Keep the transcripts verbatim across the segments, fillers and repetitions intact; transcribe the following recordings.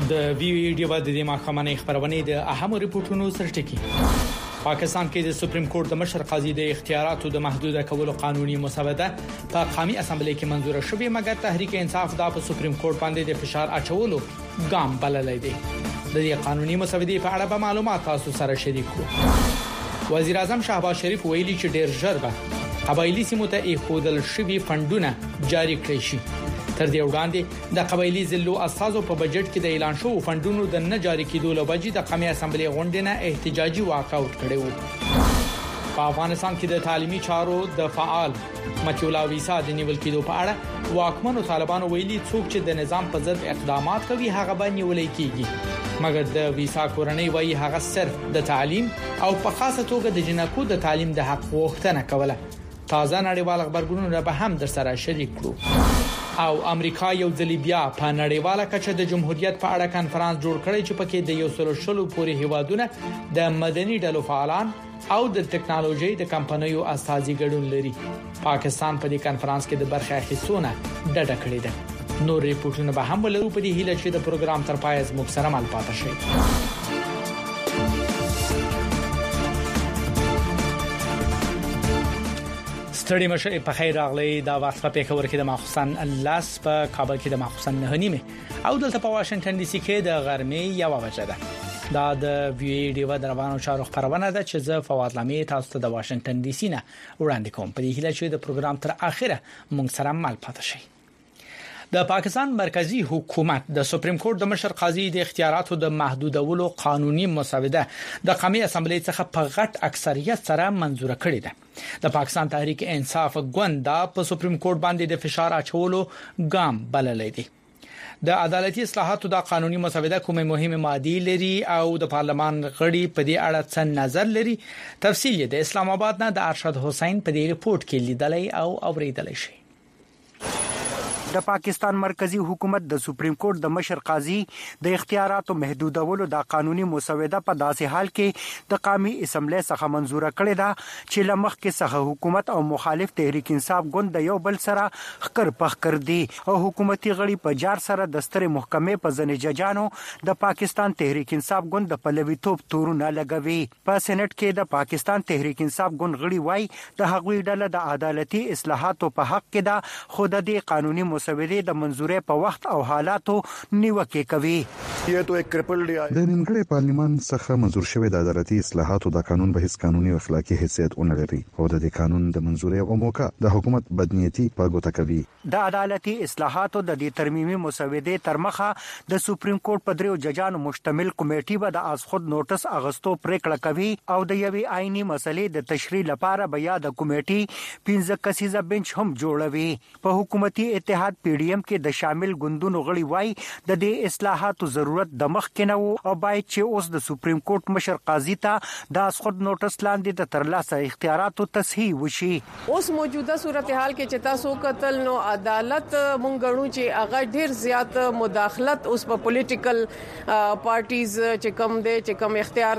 د ویډیو د دې ماخمنې خبرونه د اهم ریپورتونو سرټکی. پاکستان کې د سپریم کورټ د مشر قاضي د اختیاراتو د محدوده کولو قانوني مسوده په قومي اسمبلی کې منزور شوې، مګر تحریک انصاف دا په سپریم کورټ باندې د فشار اچولو ګام بللی دی. د دې قانوني مسودې په اړه به معلومات تاسو سره شریک کړو. وزیر اعظم شهباز شریف ویلي چې ډېر ژر به قبایلی سیمو ته ایښودل شوي فندونه جاری کړي شي. تر دې وړاندې د قبایلی ضلعو اساسو په بجټ کې د اعلان شوو فندونو د نه جاری کېدو لوجې د قومي اسمبلی غونډې نه احتجاجي واکاوټ کړی و. په افغانستان کې د تعلیمي چارو د فعال مچولا ویسا د نیول کېدو په اړه واکمنو طالبانو ویلي څوک چې د نظام په ضد اقدامات کوي هغه به نیولې کیږي، مګر د ویسا کورنۍ وایي هغه صرف د تعلیم او په خاصه توګه د جنکو د تعلیم د حق غوښتنه کوله. تازه نړیوال خبرګونونه به هم در سره شریک کړو. او امریکا یو ځل بیا په نړیواله کچه د جمهوریت په اړه کانفرنس جوړ کړی چې پکې د یو سل شلو پورې هیوادونه د مدني ډلو فعالان او د ټکنالوژي د کمپنیو استازي ګډون لري. پاکستان په دې کانفرنس کې د برخه اخیستونه ډډه کړې ده. نور ریپورتونه به هم ولرو په دې هیله چې د پروګرام تر پای زموږ سره مل پاتې شي. ستړي مشه په خیر راغلی دا وخت په پیښور کې د ماخصن لاس په کابل کې د ماخصن نه نیمه او دلته په واشنگټن ډي سي کې د غرمې یو بجه ده. دا د ویډیو د روانو چارو خبرونه ده چې زه فواد لامي تاسو ته د واشنگټن ډي سي نه وړاندې کوم. په دې هیله چې د پروګرام تر اخره موږ سره مل پاتې شي. د پاکستان مرکزی حکومت د سپریم کورټ د مشر قاضي د اختیاراتو د محدودولو قانوني مسوده د قومي اسمبلی څخه په غټ اکثریت سره منزور کړې ده. د پاکستان تحریک انصاف ګوند په سپریم کورټ باندې د فشار اچولو ګام بللی دی. د عدالتي اصلاحاتو د قانوني مسوده کومه مهمه ماده لري او د پارلمان غړي په دې اړه څه نظر لري، تفصیل د اسلام آباد نه د ارشد حسین په دې ریپورت کې لیدلای او اوریدلای شي. د پاکستان مرکزی حکومت د سپریم کورټ د مشر قاضي د اختیاراتو محدودولو د قانوني مسوده په داسې حال کې د قومي اسمبلی څخه منزور کړې ده چې لمخ کې څخه حکومت او مخالف تحریک انصاف ګوند د یو بل سره خکر پخ کړ دي او حکومتي غړي په جار سره د ستر محکمې په ځنې ججانو د پاکستان تحریک انصاف ګوند د پلوي توپ تورونه لګوي. په سېنات کې د پاکستان تحریک انصاف ګوند غړي وای د هغوی ډله د عدالتي اصلاحاتو په حق کې ده خو د دې قانوني مسودې د منزورې په وخت او حالاتو نیوکه کوي. د نیمګړي پارلیمان څخه منزور شوی د عدالتي اصلاحاتو د قانون به هیڅ قانوني او اخلاقی حیثیت نه لري او د دې قانون د منزورې او موقع د حکومت بدنیتي په ګوته کوي. د عدالتي اصلاحاتو د دې ترمیمي مسودې تر مخه د سپریم کورټ په دریو ججانو مشتمل کمیټې به د از خود نوټس اغستو پریکړه کوي او د یوې آئینی مسلې د تشریح لپاره بیا د کمیټې پنځه کسیزه بنچ هم جوړوي. په حکومتي اتحاد پی ډي ایم کې د شامل ګوندونو غړي وای د دې اصلاحاتو ضرورت د مخ کې نه وو او باید چې اوس د سپریم کورټ مشر قاضي ته د خود نوټس لاندې د ترلاسه اختیاراتو تصحیح وشي. اوس موجوده صورتحال کې چې تاسو قتل نو عدالت مونږ غواړو چې هغه ډیر زیات مداخلت اوس په پولیټیکل پارټیز چې کم دي چې کم اختیار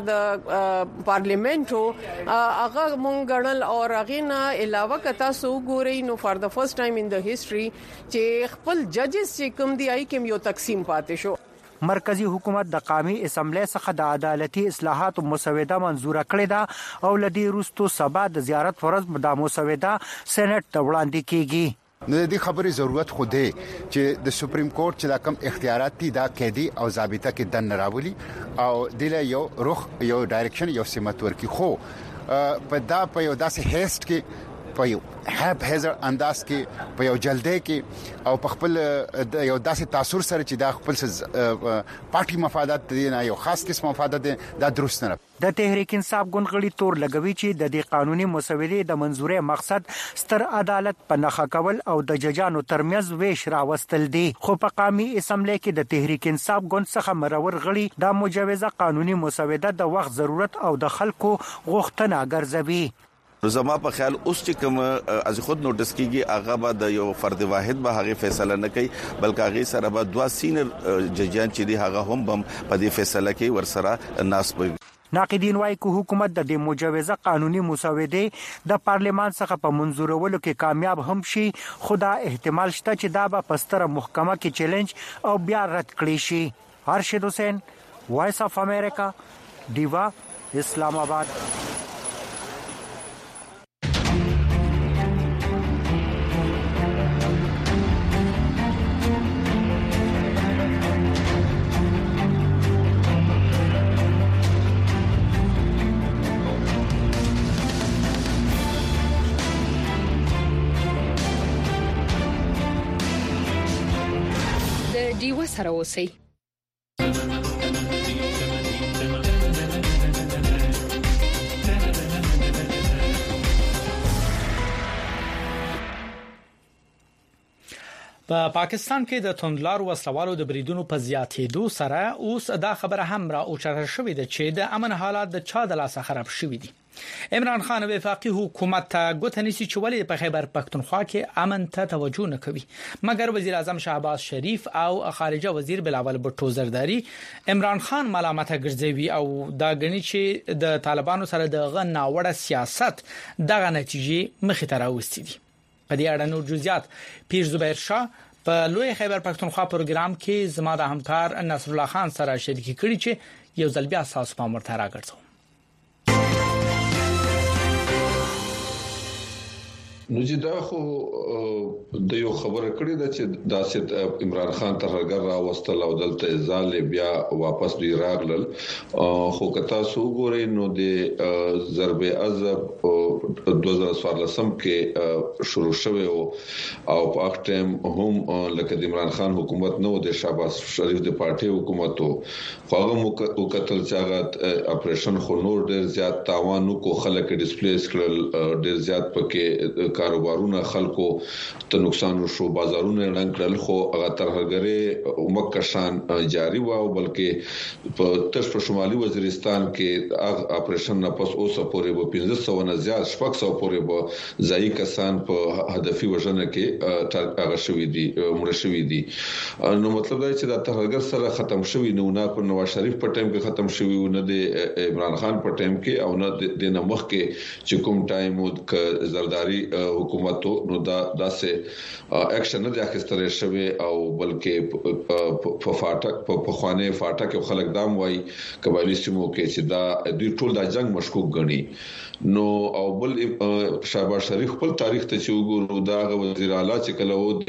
د پارلیمنت او هغه مونږ غړل او هغه نه علاوه کتا سو ګوري نو فار د فرست ټایم ان د هیستوري چې خپل ججز چې کوم دی آی کوم یو تقسیم پاتې شو. مرکزی حکومت د قومي اسمبلی څخه د عدالتي اصلاحاتو مسوده منزور کړې ده او لدی روستو سبا د زیارت فرض د مسوده سېنات ته وړاندې کیږي. د دې خبرې ضرورت خو دی چې د سپریم کورټ چې دا کم اختیارات دي دا قیدی او ضابطه کې دن راولي او د یو رخ یو ډایرکشن یو سمت ورکی خو په دا په یو داسې هیست کې په یو هپ هزر انداز کې په یو جلدې کې او په خپل یو داسې تاثیر سره چې دا خپل پارټي مفادات دي نه یو خاص قسم مفادات دي دا درست نه. د تحریک انصاف ګوند غړي تور لګوي چې د دې قانوني مسودې د منزورې مقصد ستر عدالت په نخښه کول او د ججانو ترمنځ ویش راوستل دي. خو په قومي اسمبلی کې د تحریک انصاف ګوند څخه مرور غړي د مجوزه قانوني مسوده د وخت ضرورت او د خلکو غوښتنه ګرځوي. زما په خیال اوس چې کوم از خود نوټس کیږي هغه به د یو فرد واحد به هغه فیصله نه کوي بلکې هغه سره به دوا سینر ججان چې دی هغه هم بم په دې فیصله کې ورسره ناسب. ناقدین وايي چې حکومت د دې مجوزه قانوني مسودې د پارلیمان څخه په منزورولو کې کامیاب هم شي خو دا احتمال شته چې دا به په ستره محکمه کې چیلنج او بیا رد کړي شي. ارشد حسین، وائس اف امریکا، ډیوا، اسلام آباد. ډیوا سره اوسئ. په پاکستان کې د توندلارو وسلوالو د بریدونو په زیاتېدو سره اوس دا خبره هم را اوچته شوې ده چې د امن حالات د چا د لاسه خراب شوې دي. عمران خان وفاقي حکومت ته ګوتنیسي چولې په خیبر پختونخوا کې امن ته توجه نه کوي، مګر وزیر اعظم شهباز شریف او خارجه وزیر بلاول بټو زرداری عمران خان ملامت ګرځوي او دا غني چې د طالبانو سره د غناوړه سیاست دغه نتیجې مخې ته راوستي دي. په دې اړه نور جزئیات پیر زبیر شاه په لوی خیبر پختونخوا پروګرام کې زما د همکار نصر الله خان سره شریک کړي چې یو ځل بیا تاسو په مرته راګرځو. نو چې دا خو د یو خبره کړې ده چې داسې عمران خان ترهګر راوستل او دلته ځال بیا واپس دی راغلل، خو کتا سو ګورې نو د ضرب عذاب دوه زره څوارلسم کې شروع شوه او په وخت ټیم هم لکه د عمران خان حکومت نو د شهباز شریف د پارټي حکومت خو هغه وکتل چې هغه اپریشن خو نور ډیر زیات تاوان کو خلک ډیسپلیس کړل، ډیر زیات پکې کاروبارونه خلکو ته نقصان وشو، بازارونه رنګ کړل، خو هغه ترهګری مکشان جاری و او بلکې په تش په شمالي وزیرستان کې هغه اپریشن نه پس اوسه پورې په پنځه سوه نه زیات شپږ سوه پورې به ځای کسان په هدفي وژنه کې هغه شوې دي مړ شوې دي. نو مطلب دا چې دا ترهګر سره ختم شوی نه نه په نواز شریف په ټایم کې ختم شوی نه د عمران خان په ټایم کې او نه د نمخ کې چې کوم ټایم د زرداری حکومت نو دا داسې اکشن نه اخیستل شوی او بلکې په فاټک په خوانه فاټک خلک دام وای قبایلی سیمو کې چې دا دوی ټول د جنگ مشکوک غني. نو او بل شهباز شریف خپل تاریخ ته چې وګورو دا وزیر اعلی چې کله و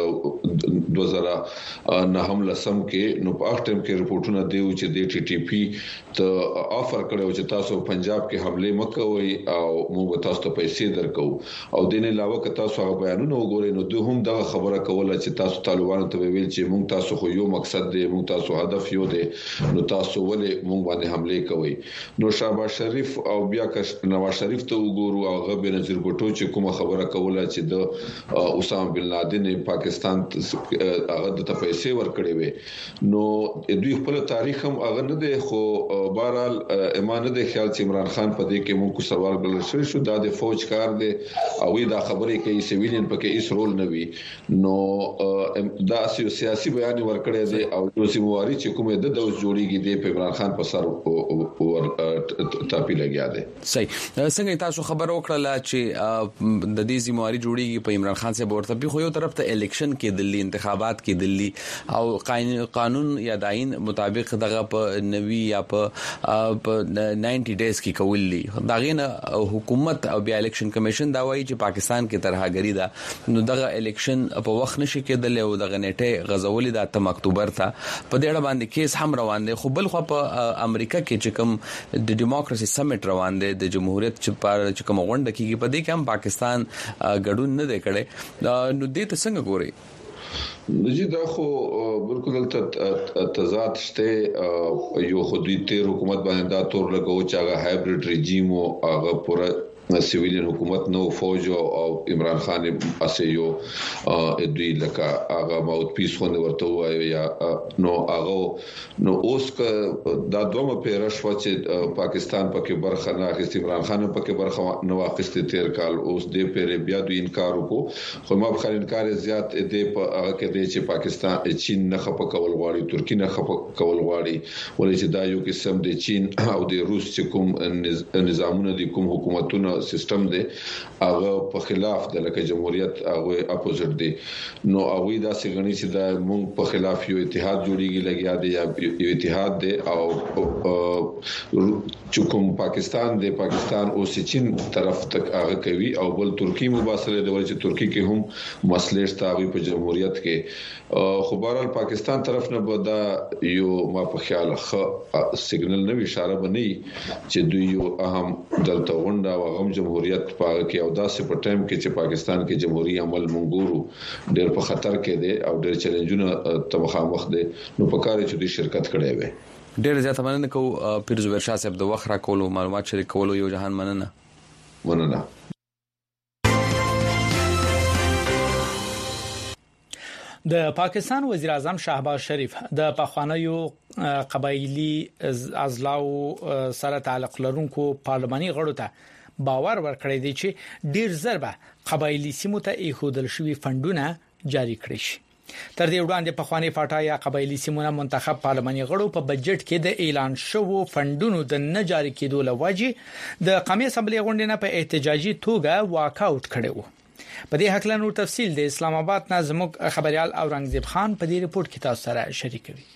د دوه زره نه هم لسم کې نو په اخر ټیم کې رپورټونه دیو چې د ټي ټي پی ته افر کړو چې تاسو پنجاب کې حمله مکوئ او موږ تاسو ته پیسې درکو او دین علاوه که تاسو هغه بیانونه وګورئ نو دوی هم دغه خبره کوله چې تاسو طالبانو ته ویل چې موږ تاسو خو یو مقصد دی، موږ تاسو هدف یو دی، نو تاسو ولې موږ باندې حمله کوئ. نو شهباز شریف او بیا که نواز شریف ته وګورو هغه بنظیر بوټو چې کومه خبره کوله چې د اسامه بن لادن پاکستان هغه د پیسې ورکړې وي، نو دوی خپل تاریخ هم هغه نه دی، خو بهرحال ایمان نه دی خیال چې عمران خان په دې کې موږ کو سوال ګل شوی شو دا د فوج کار دی او دا خبرې کوي سیویلین پکې هیڅ رول نه وي. نو دا سیاسي بیان ورکړی دی او د سیمواري چې کومه د دوس جوړیږي دی په عمران خان په سر او تاپی لګیا دی. صحیح. څنګه تاسو خبر وکړه چې د دې سیمواري جوړیږي په عمران خان سره ورته په خو یو طرف ته الیکشن کې دلی انتخابات کې دلی او قانون یا داین مطابق دغه په نوي یا په نوي ډیز کې کولی داغه حکومت او بیا الیکشن کمیشن دا وایي چې پاکستان کې ترهګری ده، نو دغه الیکشن په وخت نشي کېدل او دغه نیټه غزولې د اتم اکتوبر ته په دې اړه باندې کیس هم روان دي. خو بل خو په امریکا کې چې کوم د ډیموکراسي سمیټ روان دي د جمهوریت چې پر چې کوم غونډه کېږي په دې کې هم پاکستان ګډون نه دی کړی، نو دې ته څنګه ګوري؟ نجی دا خو بالکل تضاد شته، یو خودي تیر حکومت باندې دا تور لګو چې هغه هایبرید رژیم او هغه پورا سیویلین حکومت نو فوج او عمران خان اسه یو دوی لکه هغه ماوت پیس خو نه ورته وایي یا نو هغه نو اوس ک دا دومره پیرشوا چې پاکستان پکې برخه نه اخیستي، عمران خان پکې برخه نه واخیستي تیر کال، اوس دې پیر بیا دوی انکار وکړو، خو ما په انکار زیات دې په هغه کې دی چې پاکستان چین نه خپ کول غواړي، ترکی نه خپ کول غواړي، ولې چې دا یو قسم د چین او د روس چې کوم نظامونه دي کوم حکومتونه سیستم دی هغه په خلاف د لکه جمهوریت هغه اپوزیټ دی نو هغه دا څنګه چې دا موږ په خلاف یو اتحاد جوړیږي لګیا دی یا یو اتحاد دی او چې کوم پاکستان دی پاکستان او چین طرف تک هغه کوي او بل ترکی مباصره دی چې ترکی کې هم مسلې ستاوي په جمهوریت کې خو بهرحال پاکستان طرف نه بدا یو ما په خیال سیګنل نو اشاره بنئ چې دوی یو اهم دلته ونده او غم جمهوریت پاره کې او داسې په ټایم کې چې پاکستان کې جمهوریت عمل منګورو ډېر په خطر کې دی او ډېر چیلنجونه تمخامخ دي نو په کار چې دوی شرکت کړي وي ډېر زیات مننه کو پیر زبیر شاه صاحب د وخت را کولو معلومات شریک کولو یو جهان مننه مننه د پاکستان وزیر اعظم شهباز شریف د پخوانیو قبایلی ازلاو سره تعلق لرونکو پارلماني غړو ته باور ورکړی دی چې ډیر ضربه قبایلی سیمو ته ایښودل شوی فندونه جاری کړي شي. تر دې وړاندې پخوانی فاټا یا قبایلی سیمونه منتخب پارلماني غړو په بجټ کې د اعلان شوو فندونو د نه جاری کېدو لوجه د قومي اسمبلی غونډې نه په احتجاجي توګه واک اوټ کړي وو. په دې حق له نور تفصیل د اسلام آباد نه زموږ خبريال اورنګزیب خان په دې ریپورت کې تاسو سره شریکوي.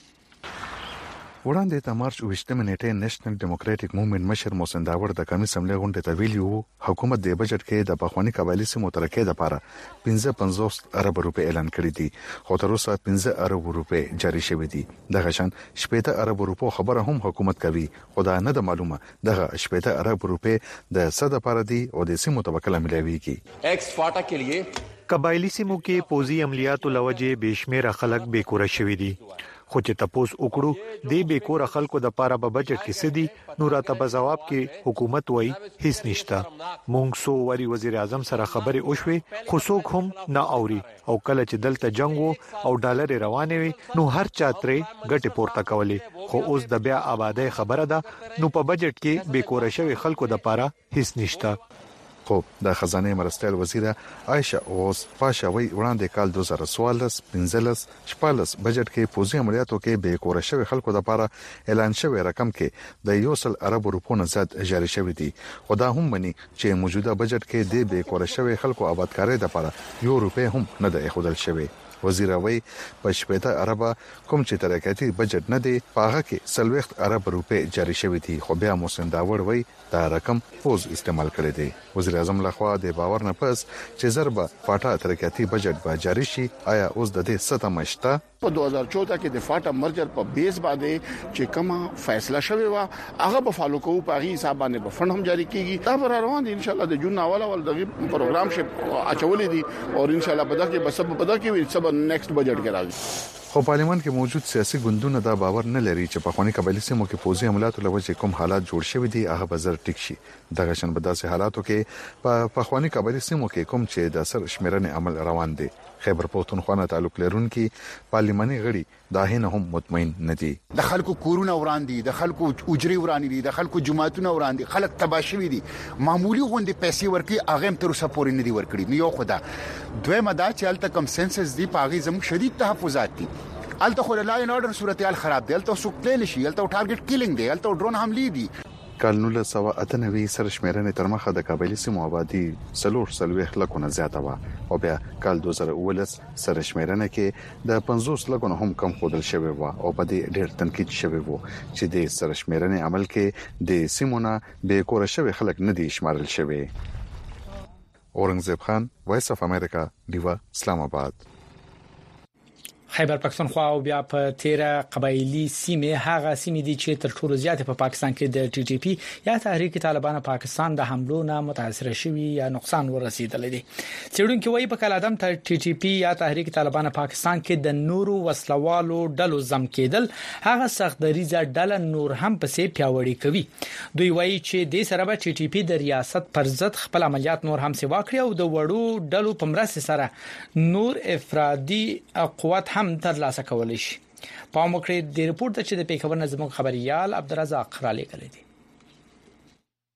وړاندې د مارچ اووه نیټه نېشنل ډیموکراټک موومېنټ مشر محسن داور د قومي اسمبلی غونډې ته ویلي وو حکومت د بجټ کې د پخوانی قبایلی سیمو ترکه د لپاره پنځه پنځوس ارب روپے اعلان کړی دي خو تر اوسه پنځه ارب روپے جاری شوی دي. دغه شان شپږ ارب روپو خبره هم حکومت کوي خو دا نه د معلومه دغه شپږ ارب روپے د صد لپاره دي او د سیمو تبکله ملويږي. ایکس فاټا کې لیے قبایلی سیمو کې پوزي عملیاتو لوجه بشمیره خلک بیکوره شوی دي خو چې تاسو وکړو د بیکور خلکو د پاره په بجټ کې سدي نو راته په جواب کې حکومت وای هیڅ نشته. مونږ سو وری وزیر اعظم سره خبري اوښوي خو څوک هم نه اوري او کله چې دلته جنگ او ډالر روانه وي نو هر چا ترې ګټه پورته کولې خو اوس د بیا آبادی خبره ده نو په بجټ کې بیکور شوی خلکو د پاره هیڅ نشته. خو د خزانه مرستيال وزیره عائشه اوس پاشاوي وړاندې کال دوه زره څوارلس پنځلس شپږلس بجټ کې پوزي عملیاتو کې به کور شوی خلکو د لپاره اعلان شوی رقم کې د یوسل عرب روپو نه زیات جاری شوی دی خو دا هم مني چې موجوده بجټ کې د به کور شوی خلکو آبادکاري د لپاره یو روپے هم نه د اخودل شوی. وزیر وی په شپږ ارب کوم چې ترکاتی بجټ نه دی پاغه کې سلوخت ارب روپے جاری شوی دي خو بیا محسن داور وی دا رقم پوز استعمال کړی دی. وزیر اعظم لخوا د باور نه پس چې ضربه فاټا ترکاتی بجټ به جاری شي آیا اوس د دې سته مشته په دوه هزار چودہ کې د فاټا مرجر په بیس باندې چې کومه فیصله شوی و هغه به فالو کوو په هغه حساب باندې به فند هم جاری کیږي. دا به روان دي ان شاء الله د جون اول اول د پروګرام شپ اچولې دي او ان شاء الله په دغه کې به سبب په دغه کې سبب نیکسټ بجټ کې راځي. خو پارلیمان کې موجود سیاسي ګوندونه دا باور نه لري چې په خواني قبایلی سیمو کې پوزي عملیاتو لوجه کوم حالات جوړ شوي دي هغه به زر ټیک شي. دغه شان په داسې حالاتو کې په خواني قبایلی سیمو کې کوم چې د سر شمیرنې عمل روان دي خیبر پختونخوا نه تعلق لرونکي پارلیماني غړي داهنه هم مطمئن نه دي. د خلکو کورونه وراندي د خلکو اجري ورانی دي د خلکو جماعتونه وراندي خلک تباشوي دي معمولی غونډې پیسې ورکي اغه تر اوسه پورې نه دي ورکړي. نو خدا دویمه دا چې الته کم سنسس دي پاغي زموږ شدید تحفظات دي الته خو لا ان اورډر صورتحال خراب دي الته سو پلان شي الته ټارګټ کیلینګ دي الته ډرون حملې دي. کال نو سوا اتنوي سر شمیرنې تر مخه د قبایلی سیمو آبادی سلور سلويخ لکونه زیاته و او بیا کال دوه زره اوولس سر شمیرنه کې د پنځوس لکونه هم کم خودل شوی و او په دې ډېر تنقید شوی و چې د سر شمیرنې عمل کې د سیمونه به کور شوی خلک نه دي شمارل شوی. اورنګزیب خان وایس اف امریکا دیوا اسلام آباد. خیبر پختونخوا او بیا په تیره قبایلی سیمه هغه سیمه دي چې تر ټولو زیات په پاکستان کې د ټي ټي پی یا تحریک طالبان پاکستان د حملو نه متاثر شوی یا نقصان ورسیدل دي. څېړونکو وايي په کال ادم تر ټي ټي پی یا تحریک طالبان پاکستان کې د نورو وسلوالو ډلو زم کېدل هغه سخت دریزه ډله نور هم پسې پیاوړی کوي. دوی وايي چې د سره به ټي ټي پی د ریاست پر ضد خپل عملیات نور هم سیوا کړی او د وړو ډلو په مرسته سره نور افرادي قوت هم تر لاسه کولای شي. په موکړه د ریپورت چې د پیښور نظم خبريال عبدالرزاق را لګل دي.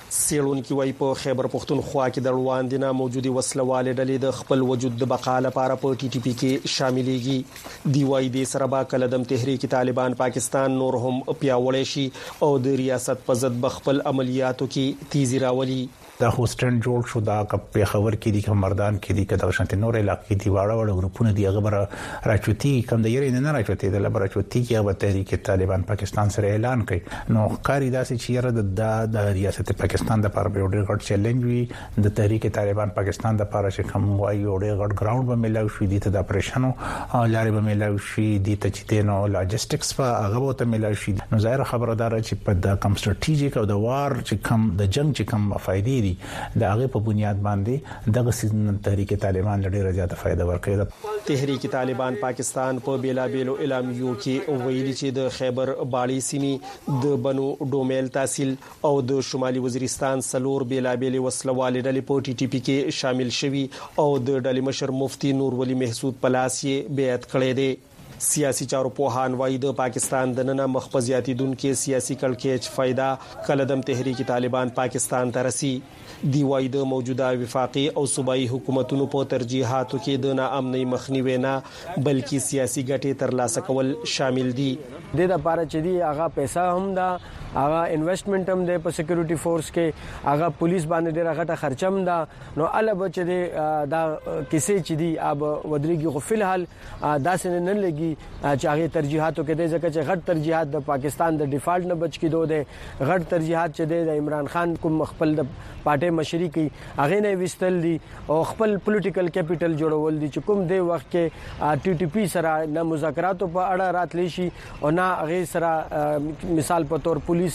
سیلونکي وای په خیبر پختونخوا کې د روان دینه موجودي وسلواله ډلې د خپل وجود د بقا لپاره په ټي ټي پی کې شاملېږي دی وای د سره با کلدم تحریک طالبان پاکستان نور هم پیاوړی شي او د ریاست په ضد بخپل عملیاتو کې تیزی راولي دا هوستن جوړ شو دا په خبر کې دي کوم مردان کې دي کله شانت نور علاقې دی واړه وړ ګروپونه دی هغه راچوتي کوم د یری نه راچوتي د لبرچوتي کې هغه تحریک طالبان پاکستان سره اعلان کړي نو قاری داسې چیرې د د ریاست پاکستان د پر ډېر غټ چیلنج وي د تحریک طالبان پاکستان د پر چې کوم وایي ډېر غټ ګراوند به ملاوي شي د اپریشنو لارې به ملاوي شي د تجدیدونو لاجستیکس په هغه به ته ملاوي شي نو ظاهر خبردار چې په د کم سټریټیجیک او د وار چې کم د جنگ چې کم فائدې د هغه په بنیاد باندې دغه سیزن تحریک طالبان لړۍ زیاته فائدہ ورکړي تحریک طالبان پاکستان په بیلابېلو اعلامیو کې ویلي چې د خیبر باړی سیمې د بنو ډومیل تحصیل او د شمالي وزیرستان سلور بیلابېلې وسلواله ډلې په ټي ټي پی کې شامل شوي او د ډلې مشر مفتي نور ولی محسود پلاس یې بیعت کړی دی سیاسي چارو په هان وای د پاکستان د نن مخبزياتي دن کې سیاسي کلکېچ فائدہ کلدم تحریک طالبان پاکستان ترسي دی وای د موجوده وفاقي او صوبایي حکومتونو په ترجیحاتو کې د ناامنۍ مخنیوي نه بلکې سیاسي ګټې ترلاسه کول شامل دي د لپاره چې دی هغه پیسې هم دا هغه انویسټمنټ هم د په سکیورټي فورس کې هغه پولیس باندې ډیره غټه خرچم ده نو الوب چې دی دا کیسې چې دی اب ودرېږي خو فلحال داسې نه لګي چې هغه ترجیحاتو کې د ځکه چې غټ ترجیحات د پاکستان د ډیفالټ نه بچ کېدو دي غټ ترجیحات چې د عمران خان کوم خپل د پارټي مشري کوي هغه نه وستل دي او خپل پولیټیکل کیپټل جوړول دي چې کوم دی وخت کې ټي ټي پی سره نه مذاکراتو په اړه راتلی شي او نه هغه سره مثال په تور پولیس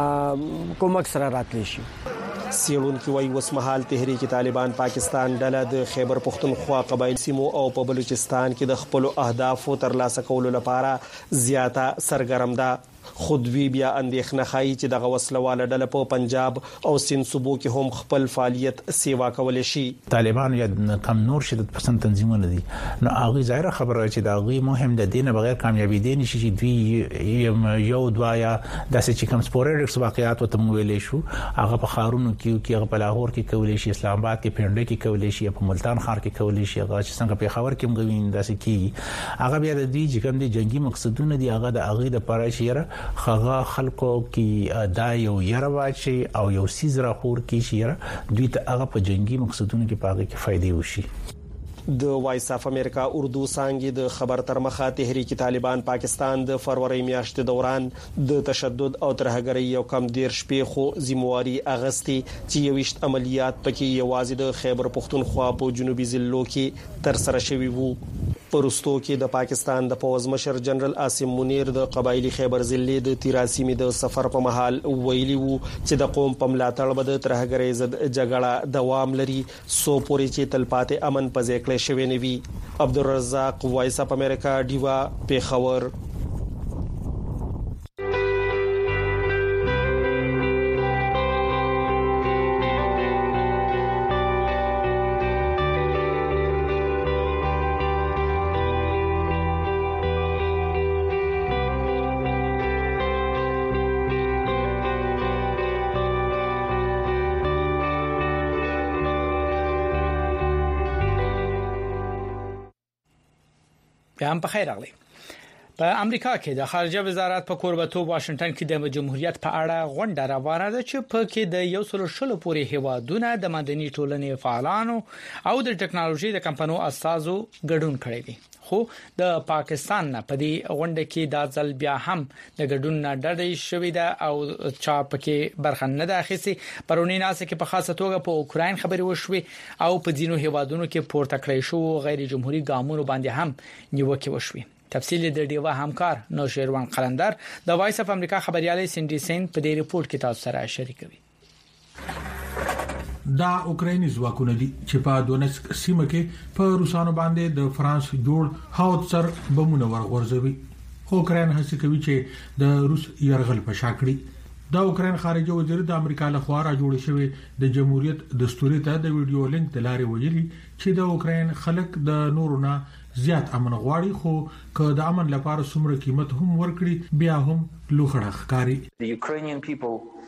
کومک سره راتلی شي سیلون کې وای وسمحال تحریک طالبان پاکستان ډله د خیبر پختونخوا قبایل سیمو او په بلوچستان کې د خپل اهدافو ترلاسه کولو لپاره زیاته سرګرم ده خودوی بیا اندېښنه خایي چې دغه وسلواله ډله په پنجاب او سند صوبو کې هم خپل فعالیت سیوا کول شي طالبان یا کم نور شدت پسند تنظیمونه دي نو هغه ظاهر خبره چې دا غي مهم د دینه بغیر کامیابی دي نشي چې دوی یو دوا یا داسې چې کم سپوریډکس واقعیات وته مویلې شو هغه په خارونو کې کې هغه په لاهور کې کولې شي اسلام آباد کې پنډه کې کولې شي په ملتان ښار کې کولې شي هغه چې څنګه په خبر کې موږ داسې کې هغه بیا د دې چې کوم دي جنگي مقصدونه دي هغه د هغه د پرایشیره خغه خلکو کې دا یو یره واچي او یو سیز را خور کې شي دوی ته هغه په جنگي مقصدونو کې پاګه کې فائدې وشي د وایس اف امریکا اردو څنګه د خبر تر مخه تحریک طالبان پاکستان د فروری میاشتې دوران د تشدد او ترهګرۍ یو کم دیر شپې خو ذمہواری اغستی چې یوشت عملیات پکې یوازې د خیبر پختونخوا په جنوبي ضلعو کې تر سره شوي وو پرستو کې د پاکستان د پوز مشر جنرال عاصم منیر د قبایلی خیبر ضلع د تیراسیمې د سفر په محل ویلي وو چې د قوم په ملاتړ به د ترهګرۍ ضد جګړه دوام لري سو پورې چې تلپاتې امن په ځای کې شوی نوي عبدالرزاق وایس اپ امریکا دیوا پیښور بیا هم په خیر راغلی. په امریکا کې د خارجه وزارت په کوربتوب واشنگټن کې د جمهوریت په اړه غونډه روانه ده چې په کې د یو سل شلو پورې هیوادونه د مدني ټولنې فعالانو او د ټکنالوژي د کمپنیو اساسو ګډون کړی دي. خو د پاکستان نه په دې غونډه کې د ځل بیا هم د ګډون نه ډډې شوې ده او چا پکې برخه نه ده اخیستي. پرونی ناس کې په خاصه توګه په اوکرين خبرې وشوي او په ځینو هیوادونو کې پورته کړی شو غیر جمهوریت ګامونو باندې هم نیوکه وشوي. تفصیل د ډیوا همکار نوشیروان قلندر د وایس اف امریکا خبريالي سندي سین په دې ریپورت کې تاسو سره شریکوي. دا اوکرایني ځواکونه دي چې په دونسک سیمه کې په روسانو باندې د فرانس جوړ هاوتسر بمونه ورغورځوي. خو اوکراین هڅه کوي چې د روس يرغل په شاکړي. دا اوکراین خارجه وزیر د امریکا له خوا را جوړ شوی د جمهوریت دستوري ته د ویډیو لینک د لارې ویلي چې د اوکراین خلک د نورونه زیات امن غواړي خو که د امن لپاره څومره قیمت هم ورکړي بیا هم لوخړه ښکاری. The Ukrainian people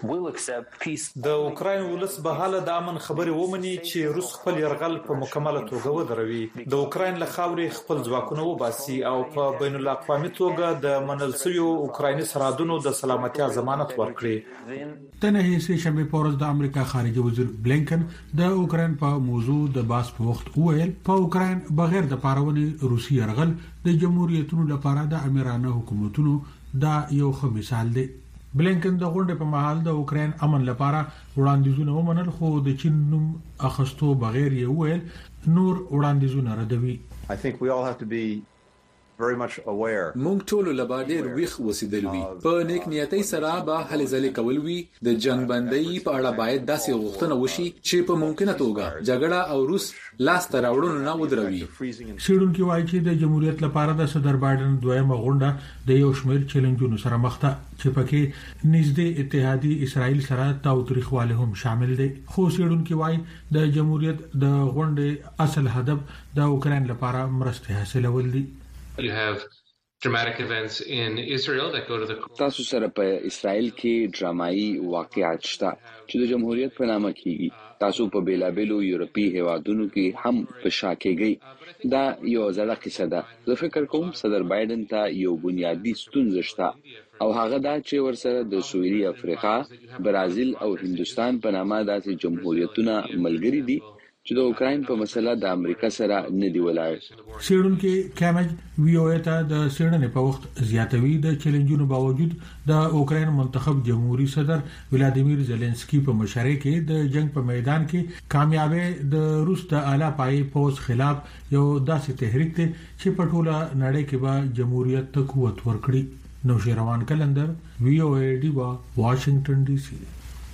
د اوکراین ولس به حاله د امن خبري ومني چې روس خپل يرغل په مکمله توګه ودروي د اوکراین له خاورې خپل ځواکونه وباسي او په بین الاقوامي توګه د منل شویو اوکرایني سرحدونو د سلامتیا ضمانت ورکړي. تنه هیڅ شنبه پورز د امریکا خارجه وزیر بلینکن د اوکراین په موضوع د باس په وخت وویل په اوکراین بغیر د پارونی روسي يرغل د جمهوریتونو لپاره د امیرانه حکومتونو دا یو ښه مثال دی. بلینکن د غونډې په مهال د اوکراین امن لپاره وړاندیزونه ومنل خو د چین نوم اخستو بغیر یې وویل نور وړاندیزونه ردوي. I think we all have to be very much aware. مونږ ټول لبا ډیر ویخ وسیدل وی په نیک نیتۍ سره به هلې ځلې کول وی د جنگ بندۍ په اړه باید داسې غوښتنه وشي چې په ممکنه توګه جګړه او روس لاس ته راوړنه نه ودروي. شیډونکو وایي چې د جمهوریت لپاره د صدر بایدن دویمه غونډه د یو شمېر چیلنجونو سره مخ ده چې پکې نږدې اتحادي اسرائیل سره تاوتریخواله هم شامل دي. خو شیډونکو وایي د جمهوریت د غونډې اصل هدف د اوکراین لپاره مرسته حاصلول دي. You have dramatic events in Israel that go to the تاسو سره په اسرائیل کې ډرامایي واقعات شته چې د جمهوریت په نامه کیږي. تاسو په بیلابلو یورپی هیوادونو کې هم په شا کېږئ. دا یو ځله کیسه ده. زه فکر کوم صدر بایدن ته یو بنیادی ستونزه شته او هغه دا چې ورسره د سویلي افریقا، برازیل او هندستان په نامه داسې جمهوریتونه ملګري دي چې د اوکراین په مسله د امریکا سره نه دی ولاړ. سیډونکو کیمج وی او ای ته د سیډنې په وخت زیاتوي د چیلنجونو باوجود د اوکراین منتخب جمهوریت صدر ولادیمیر زيلنسکي په مشرۍ کې د جنگ په میدان کې کامیابی د روس د اعلی پای پوز خلاف یو داسې تحریک دی چې په ټوله نړۍ کې به جمهوریت ته قوت ورکړي. نو شیروان کلندر وی او ای ډی وا واشنگټن ډي سي.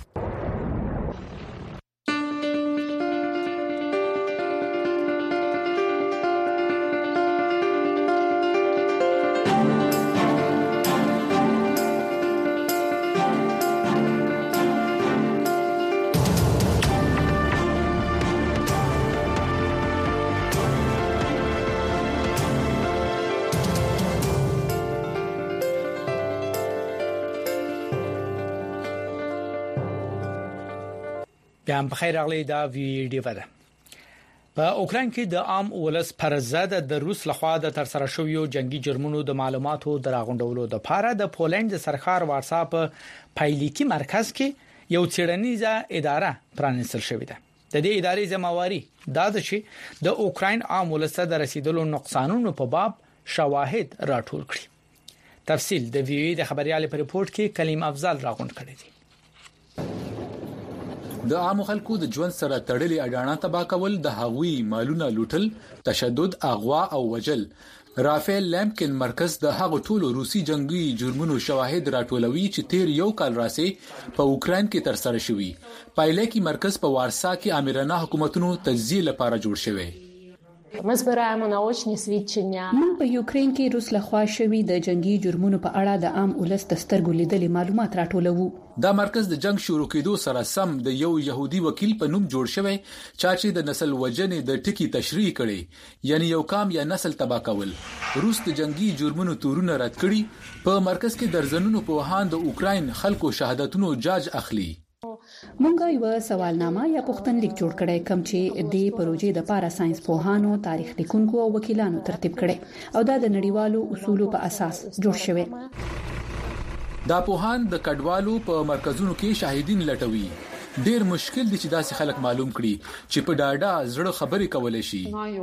بیا هم بخیر راغلی دا ویډیو ده. په اوکراین کې د عام ولس پر ضد د روس لخوا د تر سره شویو جنگي جرمونو د معلوماتو دراغونډولو د لپاره د پولند د سرکار واتساپ پایلیکي مرکز کې یو څېړنیزه اداره پرانیستل شوې ده. د دې ادارې ځمواري دا ده چې د اوکراین عام ولس ته د رسیدلو نقصانونو په باب شواهد راټول کړي. تفصیل د وی د خبريال په ریپورت کې کلیم افضل راغونډ کړی دی. د عام خلکو د ژوند سره تړلې اډانه تبا کول، د هغوی مالونه لوټل، تشدد، اغوا او وجل. رافیل لامکن مرکز د هغو ټولو روسي جنگي جرمونو شواهد راټولوي چې تیر یو کال راسي په اوکراین کې تر سره شوي. پایلیکي مرکز په وارسا کې امیرانه حکومتونو تجزیه لپاره جوړ شوی. Ми збираємо наочні свідчення. موږ په یوکرين کې روس لخوا شوی د جنگي جرمونو په اړه د عام ولس د سترګو لیدلې معلومات راټولوو. دا مرکز د جنگ شروع کېدو سره سم د یو يهودي وکیل په نوم جوړ شوی چې د نسل وجنې د ټکی تشریح کړي، یعنی یو کام یا نسل تبا کول. روس د جنگي جرمونو تورونه رد کړي. په مرکز کې درزنونو په وهان د اوکراین خلکو شهادتونو جاج اخلي. مونږ یو سوالنامه یا پوښتنلیک جوړ کړی کوم چې د پروژې د پارا ساينس پوهانو، تاریخ لیکونکو او وکیلانو ترتیب کړي او دا د نړیوالو اصولو په اساس جوړ شوی. دا پوهان د کډوالو په مرکزونو کې شاهدین لټوي. ډیر مشکل دي چې داسې خلک معلوم کړي چې په ډاډه زړه خبرې کولای شي.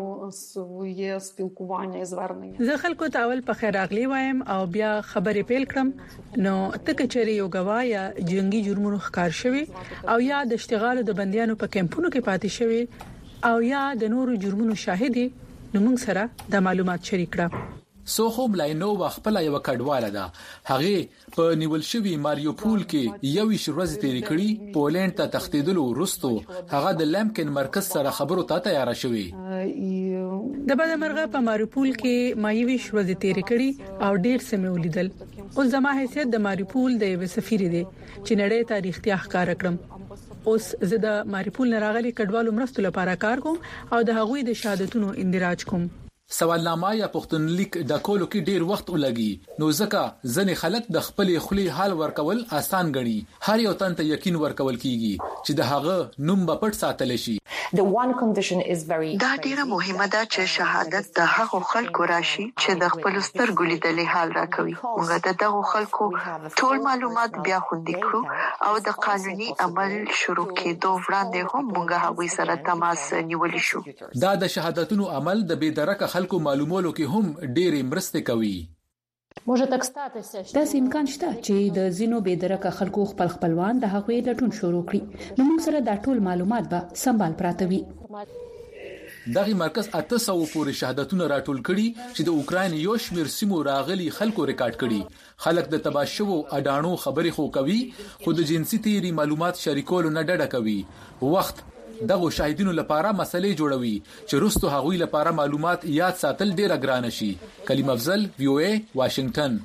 زه خلکو ته اول په خیر راغلی وایم او بیا خبرې پیل کړم. نو تک چری یو غوا یا جنگي جرمونو ښکار شوی او یا د اشتغال د بنديانو په کمپونو کې پاتې شوی او یا د نورو جرمونو شاهدي، نو موږ سره د معلومات شریک کړه. سوخوم لاینو خپل یو کډواله ده. هغه په نیول شوی ماریوپول کې یو شروع تیری کړی. پولند ته تختیدلو وروسته هغه د لامکن مرکز سره خبرو ته تیار شوی. د بده مرغه په ماریوپول کې ما یو شروع تیری کړی او ډیر سمې ولیدل. اوس زما حیثیت د ماریوپول د یو سفیر دی چې نړۍ تاریخ ته ښکار کړم. اوس زه د ماریوپول نه راغلي کډوالو مرستو لپاره کار کوم او د هغوی د شهادتونو اندراج کوم. سوالنامه یا پښتونلیک د کولو کې ډیر وخت ولګي نو ځکه ځنې خلک د خپل خولي حال ورکول آسان غني هر یو تن ته یقین ورکول کیږي چې د هغه نوم به پټ ساتل شي. دا ډیره مهمه ده چې شهادت د هغو خلکو راشي چې د خپل سترګو لیدلې حال راکوي. موږ د دغو خلکو ټول معلومات بیا خوندي کړو او د قانوني عمل شروع کېدو وړاندې هم موږ هغوی سره تماس نیولی شو. دا د شهادتونو عمل د بېدرکه خلکو معلومولو کې هم ډېرې مرسته کوي. داسې امکان شته چې د زینو بېدرکه خلکو خپل خپلوان د هغوی لټون شروع کړي نو موږ سره دا ټول معلومات به سمبال پراته وي. دغه مرکز اته سو پورې شهادتونه راټول کړي چې د اوکرين یو شمیر سیمو راغلي خلکو ریکارډ کړي. خلک د تباشو اډانو خبرې خو کوي خو د جنسي تیری معلومات شریکولو نه ډډه کوي. وخت دغه شاهدینو لپاره مسلې جوړوي چې رستو هغوی لپاره معلومات یاد ساتل ډیر ګران شي. کلیم افضل وی او ای واشنگټن.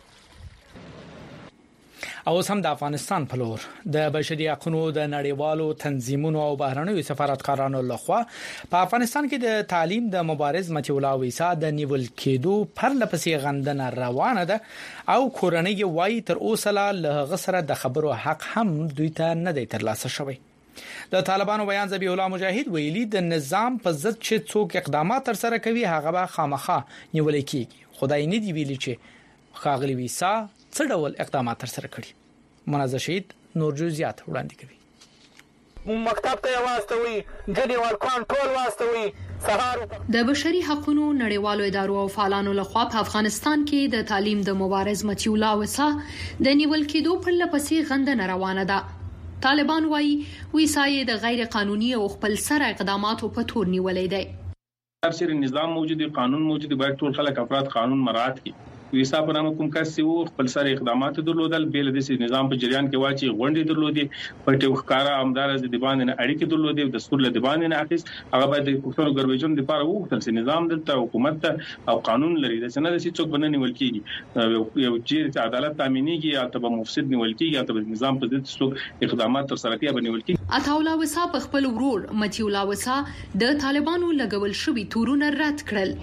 او سم د افغانستان په لور د بشري حقوقو د نړیوالو تنظیمونو او بهرنیو سفارتکارانو لخوا په افغانستان کې د تعلیم د مبارز متي الله ویسا د نیول کېدو پر لپسې غندنه روانه ده او کورنۍ وای تر اوسه له غسر د خبرو حق هم دوی ته نه دی ترلاسه شوی. د طالبانو بیان ذبیح الله مجاهد ویلي د نظام په ضد چې څوک اقدامات تر سره کوي هغه به خامخا نیول کیږي. خدای نه دی ویلي چې خاغلی ویسا څه ډول اقدامات تر سره کړي. منازه شهید نور جزئیات وړاندې کوي. مکتب ته واستوي جدي ورکان ټول واستوي سهار. د بشري حقوقو نړیوالو ادارو او فعالانو لخوا په افغانستان کې د تعلیم د مبارز متي الله ویسا د نیول کېدو په لپسې غندنه روانه ده. طالبان وايي ویسای د غیر قانوني او خپل سره اقداماتو په تور نیولې ده. هر سری نظام موجود قانون موجود باید ټول خلک افراد قانون مراعات کړي. ویسا په نامه کوم کس یو خپل سره اقدامات درلودل بیل د نظام په جریان کې واچي غونډې درلودي پټو ښکارا امدار از د باندې اړیکې درلودي د سکول د باندې نه اخیس هغه باید د پښتنو ګربېجون د لپاره وکړل چې نظام دلته حکومت او قانون لري د سند چې څوک بننه نیول کیږي یو چې عدالت تامینیږي یا ته مفسد نیول کیږي یا ته نظام په ضد څوک اقدامات تر سره کوي بنول کیږي. عطاولا ویسا په خپل ورور متي الله ویسا د طالبانو لګول شوی تورونه رد کړل.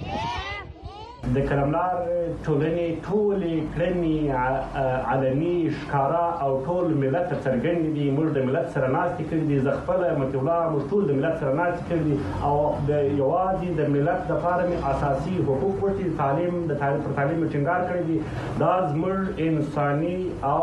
د کلملار ټولنې ټولې کړنې علني ښکارا او ټول ملت څرګند دي. موږ د ملت سره ناستې کړې دي زه خپل متي الله موږ ټول د ملت سره ناستې کړې دي او د یوازې د ملت لپاره مې اساسي حقوق ورته تعلیم د تعلیم پر تعلیم ټینګار کړی دي. دا زموږ انساني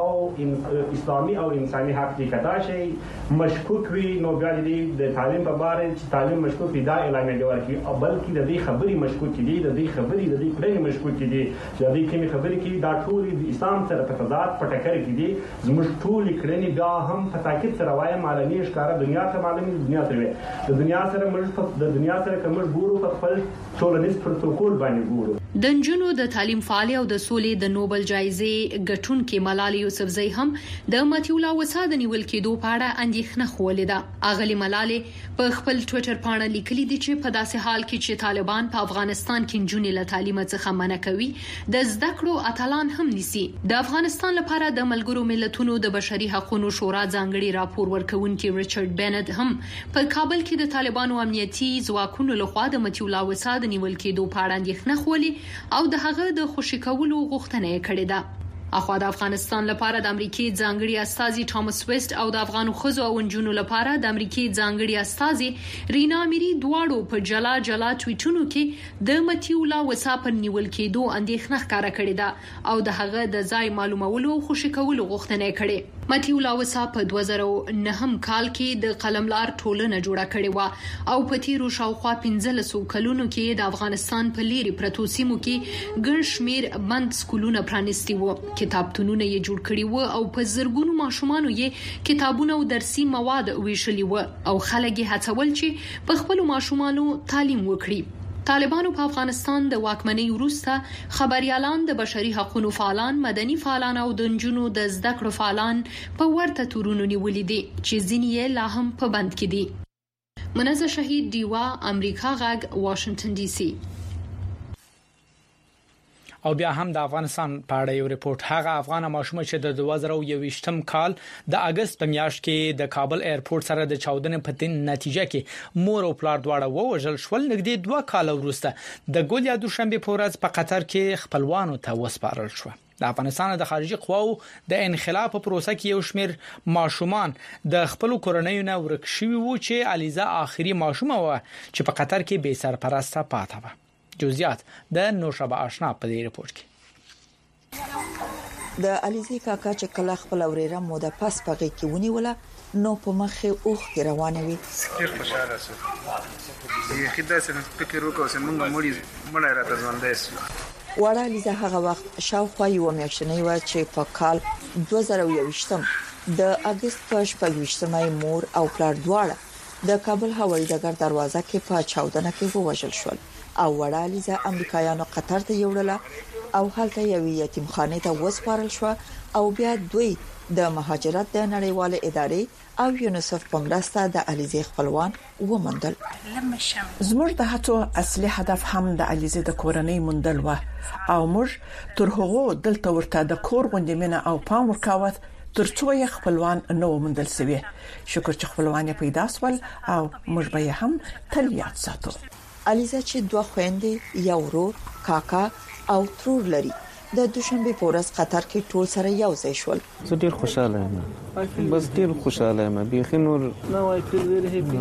او اسلامي او انساني حق دي. کدا شي مشکوک وي نو بیا دې د تعلیم په اړه چې تعلیم مشکوک وي دا اعلان دی ورکی او بلکې د دې خبري مشکوک دي د دې خبري د کړنې مشکوک دي چې د دې کومې خبرې کې دا ټول د اسلام سره په تضاد په ټکر کې دي. زموږ ټول کړنې بیا هم په تاکید سره وایم علني ښکارا دنیا ته معلومي دنیا ته وي د دنیا سره موږ د دنیا سره کوم ګورو په خپل ټولنیز پروتوکول باندې ګورو. د نجونو د تعلیم فعال او د سولې د نوبل جایزې ګټونکې ملالۍ یوسفزۍ هم د متي الله ویسا د نیول کېدو په اړه اندېښنه خولې ده. اغلی ملالۍ په خپل ټوئیټر باندې لیکلي دي چې په داسې حال کې چې طالبان په افغانستان کې نجونې له تعلیم څخه منع کوي د زده کړو اتلان هم نيسي. د افغانستان لپاره د ملګرو ملتونو د بشري حقوقو شورا ځانګړي راپور ورکونکي ریچارډ بینټ هم په کابل کې د طالبانو امنیتي ځواکونو لخوا د متي الله ویسا د نیول کېدو په اړه اندېښنه خولې او د هغه د خوشی کولو غوښتنه کړې ده. اخوا د افغانستان لپاره د امریکای ځانګړي استازي ټامس ویسټ او د افغان خزو او نجونو لپاره د امریکای ځانګړي استازي رینا میری دواړو په جلا جلا ټویټونو کې د متي الله ویسا پر نیول کېدو اندېښنه ښکارا کړې ده او د هغه د ځای معلومولو او خوشی کولو غوښتنه کړې. متي الله ویسا په دوه زره نهم کال کې د قلملار ټولنه جوړه کړې و او په تیرو شاوخوا پنځلس کلونو کې د افغانستان په لیري پرتو سیمو کې ګڼ شمیر بند سکولونه پرانیستي وو. کتابتونونه یې جوړ کړي وو او په زرګونو ماشومانو یې کتابونه او درسي مواد ویشلي وو او خلک یې هڅول چې په خپل ماشومانو تعلیم وکړي. طالبانو په افغانستان د واکمنۍ وروسته خبريالان د بشري حقوقو فعالان مدني فعالان او د نجونو د زده کړو فعالان په ورته تورونو نیولې دي چې ځینې یې لا هم په بند کې دي. منزه شهید دیوا امریکا غږ واشنگټن ډي سي. او بیا هم د افغانستان په اړه یو ریپورت. هغه افغان ماشوم چې د دوه زره یو ویشتم کال د اگست په میاشت کې د کابل ایرپورټ سره د چاودنې په تین نتیجه کې مور او پلار دواړه ووژل شول. نږدې دوه کال وروسته د ګول یا دوشنبه په ورځ په قطر کې خپلوانو ته وسپارل شو. د افغانستان د خارجي قواو د انخلا په پروسه کې یو شمېر ماشومان د خپل کورنۍ نه ورک شوي وو چې علیزه آخري ماشومه و چې په قطر کې بے سرپرسته پاتې و. جزئیات د نوشابه آشنا په دې ریپورت کې. د علیزه کاکا چې کله خپل اوریره مو د پاس پغې کې ونیوله نو په مخه اوخ کې روانه وي. ډیر خوشاله سو. یې خدای سره فکر وکړ چې موږ مړی مړی راته ژوندې وړه علیزه هغه وخت شاوخوا یو میاشتنۍ و چې په کال دوه زره یوویشتم د اگست په شپږ مور او پلار دواړه د کابل هوایي ډګر دروازه کې په چاودنه کې ووژل شول او وړه علیزه امریکایانو قطر ته یوړله او هلته یو یتیمخانه ته وسپارل شو او بیا دوی د مهاجرت د نړیوال ادارې او یونیسف په مرسته د علیزه خپلوان ومندل. زموږ د هڅو اصلي هدف هم د علیزه د کورنۍ مندل و او موږ تر هغه دلته ورته د کور غوندمنه او پام ورکاوه ترڅو یې خپلوان نو مندل سوي. شکر چې خپلوان پیدا سول او موږ به هم تل یاد ساتو. علیزه چې دوه خويندې یو ورور کاکا او ترور لري د دوشنبه په ورځ قطر کې ټول سره یو ځای شول. زه ډیر خوشاله یم. بس ډیر خوشاله یم. بيخي نور نو I feel very happy.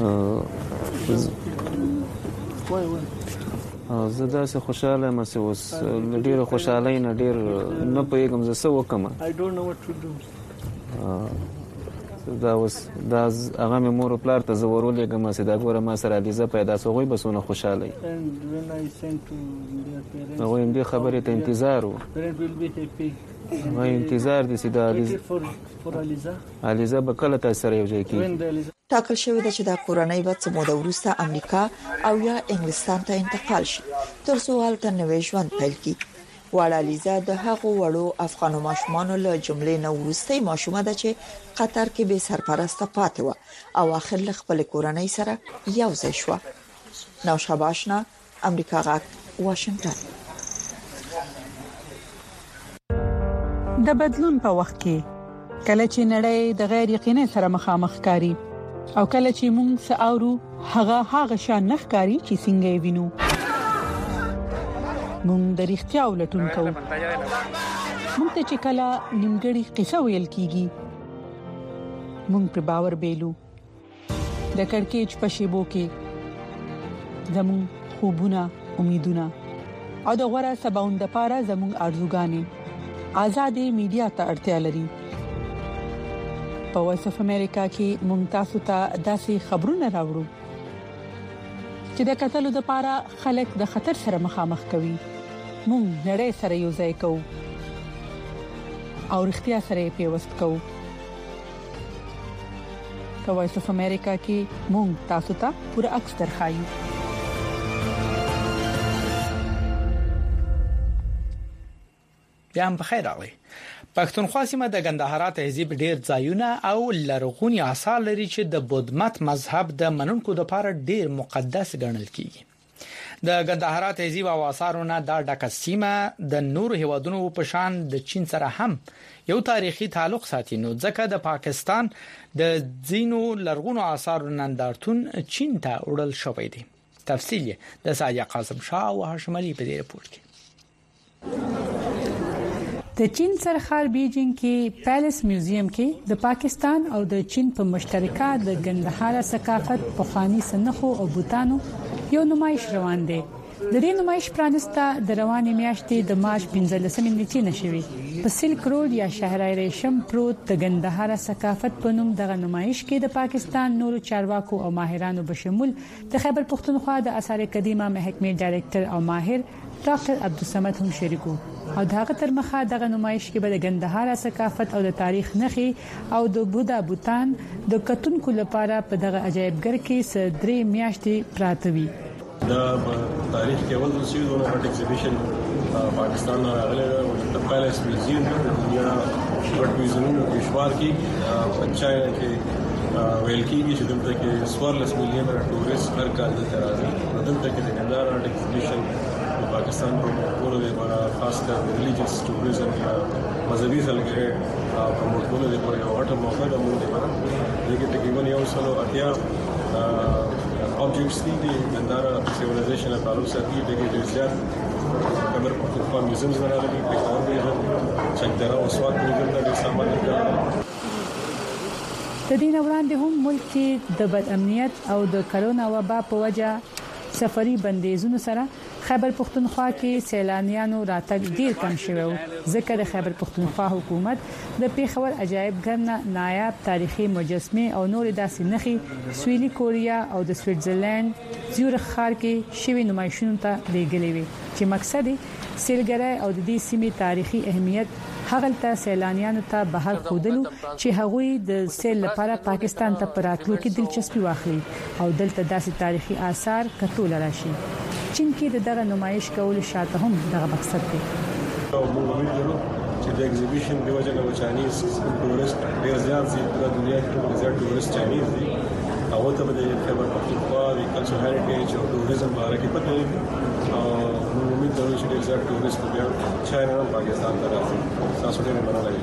وای وای زه دا څه خوشاله یم چې اوس ډیر خوشاله نه ډیر نه پېږم زه څه وکم. I don't know what to do. دا اوس دا هغه مې مور پلار ته زورول لګم چې دا ګوره ما سره علیزه پیدا سوغي بسونه خوشاله یم. And when I sent to their parents. نو هم دې خبرې ته انتظار وو. Parents will be happy. وای انتظار دي چې دا علیزه for علیزه علیزه به کله تاسو سره یو ځای کیږي. ټاکل شوی دی چې دا کورنۍ به څه موده وروسته امریکا او یا انګلستان ته انتقال شي ترڅو هلته نوې ژوند پیل کړي. وړه علیزه د هغو وړو افغانو ماشومانو له جملې نه وروستۍ ماشومه ده چې قطر کې به سرپرسته پاتې و او اخر له خپل کورنۍ سره یو ځای شو. نوشابه آشنا امریکا غږ واشنگټن. د بدلون په وخت کې کله چې نړۍ د غیر یقیني سره مخامخ کاری او کله چې موږ ساورو هغه هغه شان نخکاری چې څنګه وینو موږ د اړتیا ولټون کوو. موږ ته چې کله نیمګړی قصه ویل کیږي موږ پر باور بیلو. د کڑکېچ په شیبو کې زموږ خوبونه امیدونه او د غوړه سباوند لپاره زموږ ارزوګانې آزادې میډیا ته اړتیا لري. په وایس اف امریکا کې موږ تاسو ته داسې خبرونه راوړو چې د قتلو لپاره خلک د خطر سره مخامخ کوي. موږ نړۍ سره یو ځای کوو او اړتیا سره پیوست کوو. په وایس اف امریکا کې موږ تاسو ته پوره عکس درخایو. بیا هم بخیر راغلی. پښتونخوا سیمه د ګندهارا تهذیب ډیر ځایونه او لرغونی آثار لري چې د بودمت مذهب د منونکو لپاره ډیر مقدس ګڼل کیږي. د ګندهارا تهذیب او آثارونه د ډکه سیمه د نورو هیوادونو په شان د چین سره هم یو تاریخي تعلق ساتي. نو ځکه د پاکستان د زینو لرغونو آثارو نندارتون چین ته وړل شوی دی. تفصیل د سایه قاسم شاه او هاشم علي په دې رپورت کې. د چین سرخال بیجینګ کې پیلس میوزیم کې د پاکستان او د چین په مشترکه د ګندهارا ثقافت پخوانی سنخو او بوتانو یو نمایش روان دی. د دې نمایش پرانسته د روانې میاشتې د مارچ پنځلسمې نیټې نشوي. په سلک روډ یا شهرای ریشم پروت د ګندهارا ثقافت په نوم دغه نمایش کې د پاکستان نورو چارواکو او ماهرانو بشمول د خیبر پختونخوا د آثار قدیمه محکمې ډایریکټر او ماهر ډاکټر عبدالصمد هم شریکو. او دغه تر مخه دغه نمایش کې به د ګندهارا ثقافت او د تاریخ نخي او د بودا بوتان د کتونکو لپاره په دغه عجایبګر کې صدرې میاشتې پراته وي. دا تاریخ کې اول ځل د آرټ ایگزیبیشن پاکستان راغلی او د پیلس میوزیم د دنیا آرټ میوزیمونو کې شمار کې پنځه کې ویل کېږي چې دلته کې څوارلس میلیونه ټوریست هر کال دلته راځي. دلته کې د ګندهارا آرټ ایگزیبیشن Pakistan promote करे बड़ा खास कर religious tourism या मजहबी सलगे प्रमोट करे पर यो हट मौका द मूल बना लेकिन तकरीबन यो सलो अतिया ऑब्जेक्ट्स की दी गंदारा सिविलाइजेशन का ताल्लुक से की देखिए जिसयात खबर पख्तूनख्वा म्यूजियम्स बना लगी पेशावर म्यूजियम चकदरा ओसवात म्यूजियम का सामान का د دې وړاندې هم ملک کې د بد امنیت او د کرونا وبا په وجه سفري بندیزونو سره خیبر پختونخوا کې سیلانیانو راتګ ډیر کم شوی و ځکه د خیبر پختونخوا حکومت د پیښور عجایب ګر نایاب تاریخي مجسمه او نور داسې نخي سویلي کوریا او د سویټزرلند زیورخ ښار کې شوی نمایشونو ته لېږلې وي چې مقصد سیلګرای او د دې سیمې تاریخي اهمیت هغه ته سیلانیانو ته بهر خودلو چې هغوی د سیل لپاره پاکستان ته پراتلو کې دلچسپي واخلي او دلته داسې تاریخي آثار کتول راشي چین کې دغه نمایش کول شاته هم دغه مقصد دی چې د ایگزیبیشن د وجه نه چاینیز ټورست ډیر زیات دي په دنیا کې ټول زیات ټورست چاینیز دي او ته به د خیبر پختونخوا د کلچر هریټیج او ټوریزم باره کې پته وي او موږ امید لرو چې ډیر زیات ټورست بیا چاینا او پاکستان ته راځي تاسو ډیر مننه.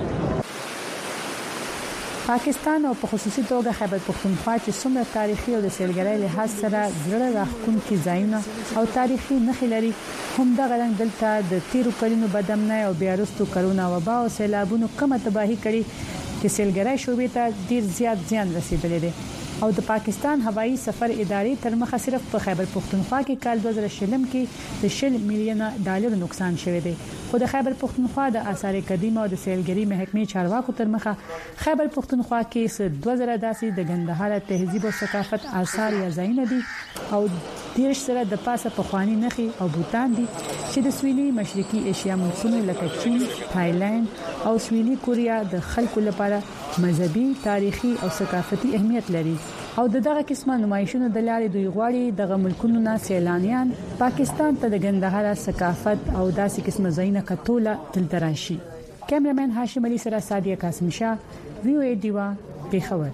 پاکستان او په خصوصي توګه خیبر پختونخوا چې څومره تاریخي او د سیلګرۍ لحاظ سره زړه راښکونکي ځایونه او تاریخي نښې لري هم د غرنګ دلته د تیرو کلونو بدامنۍ او بیا وروسته کرونا وبا او سیلابونو کومه تباہي کړي چې سیلګرۍ شوبې ته ډیر زیات زیان رسیدلی دی او د پاکستان هوایي سفر ادارې تر مخه صرف په خیبر پختونخوا کې کال دوه زره شلم کې د شل میلیونه ډالر نقصان شوی دی خو د خیبر پختونخوا د آثار قدیمه او د سیلګرۍ محکمې چارواکو تر مخه خیبر پختونخوا کې دوه زره داسې د ګندهار تهذیب او ثقافت آثار یا ځایونه دي او دیرش سره د پاسه پخوانی نخي او بوتان دي چې د سویلي مشرقي ایشیا ملکونو لکه چین، تایلند او سویلي کوریا د خلکو لپاره مذهبي، تاریخي او ثقافتي اهمیت لري او دغه قسمه نمایشونو د لارې دوی غواړي دغه ملکونو نه سیلانیان پاکستان ته د ګندهار ثقافت او داسې قسمه ځایونه کتوله دلته راشي. کیمرمن هاشم علي سره سادیه قاسم شاه، وی او ای دیوا، پیښور.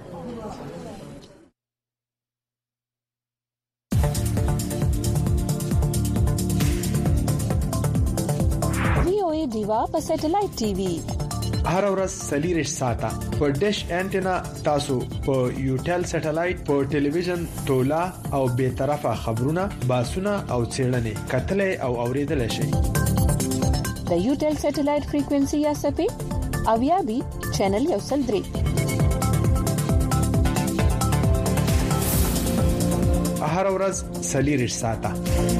دیوا په سټلایټ ټي وي هر ورځ سلیریش ساته په ډیش انټینا تاسو په یوټل سټلایټ په ټلویزیون تولا او به طرفه خبرونه باسونه او چیرلنې کتلې او اوریدل شي د یوټل سټلایټ فریکوئنسي یا سپې او یا بي چینل یو سل درې هر ورځ سلیریش ساته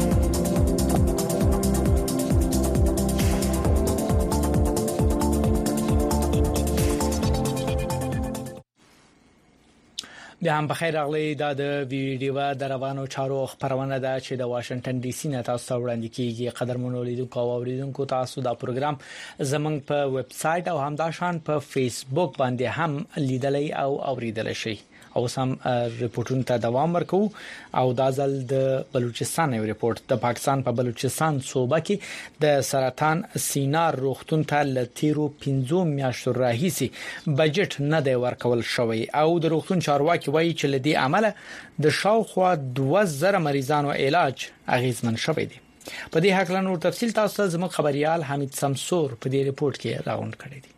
بیا هم بخیر اغلی دا د ویډیو د روانو چارو خبرونه ده چې د واشنگټن ډي سي نه تاسو وړاندې کیږي قدرمنو لیدونکو او اوریدونکو تاسو دا پروګرام زمنګ په ویب سټ او همداشان په فیسبوک باندې هم لیدلای او اوریدل شي او سم ریپورتونو ته دوام ورکو او دا ځل د بلوچستان یو ریپورت د پاکستان په بلوچستان صوبه کې د سرطان سینار روغتون ته لتیرو پنځو میاشتو راهیسي بجټ نه دی ورکول شوی او د روغتون چارواکي وایي چې لدی عمله د شاوخوا دوه زره مریضانو علاج اغیزمن شوی دی. په دې حق له نور تفصیل تاسو زموږ خبريال حمید سمسور په دې ریپورت کې راغونډ کړی دی.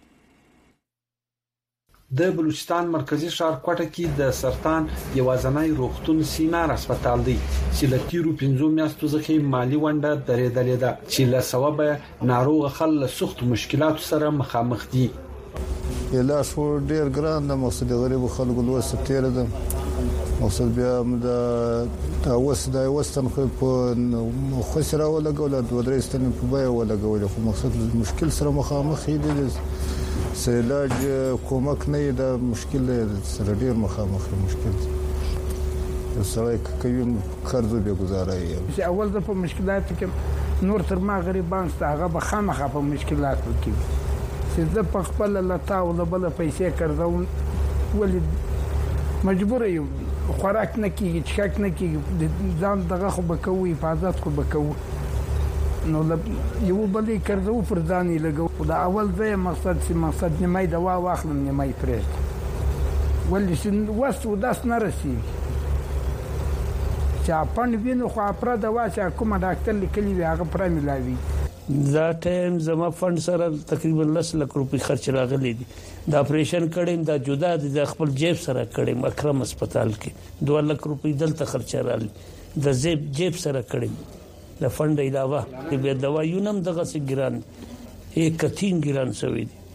د بلوچستان مرکزی ښار کوټه کې د سرطان یوازنۍ روغتون سینار هسپتال دی چې له تیرو پنځو میاشتو څخه مالی ونډه درېدلې ده چې له سبب ناروغ خلک سخت مشکلات سره مخامخ دي. علاج ډیر ګران د مقصد غریب خلکو لوسه تیر ده مقصد بیا د اوس د وستن خو په خسره ولا ګول د ودرېستن په بیا ولا ګول خو مقصد مشکل سره مخامخ دي علاج کومک نه د مشکل سره ډیر مخامخ مشکل سره کوي قرض به گزارای چې اول د په مشکلات کې نور تر ما غریبان ستغه به خامخه په مشکلات کې چې د په خپل لتا او د بل پیسې کړو ولې مجبور یم خوراک نه کیږي چک نه کیږي ځان دغه خو به کوي حفاظت خو به کوي نو یو بلې کړو پر ځانې لګو دا اول ځای مقصد چې مقصد نیمه دوا واخلم نیمه پرې ولې چې وسو داس نه رسی چې پن وینو خو افراد واسه کومه ډاکټر لیکلی وي هغه پر ملاوي دا ټیم زما فند سره تقریبا لس لک روپۍ خرچ راغلي دي دا اپریشن کړم دا جدا دي د خپل جیب سره کړم اکرم هسپتال کې دوه لک روپۍ دلته خرچ راغلي د جیب جیب سره کړم د فند علاوه د دوايو نم دغه سګران یک کتین ګران شوی دی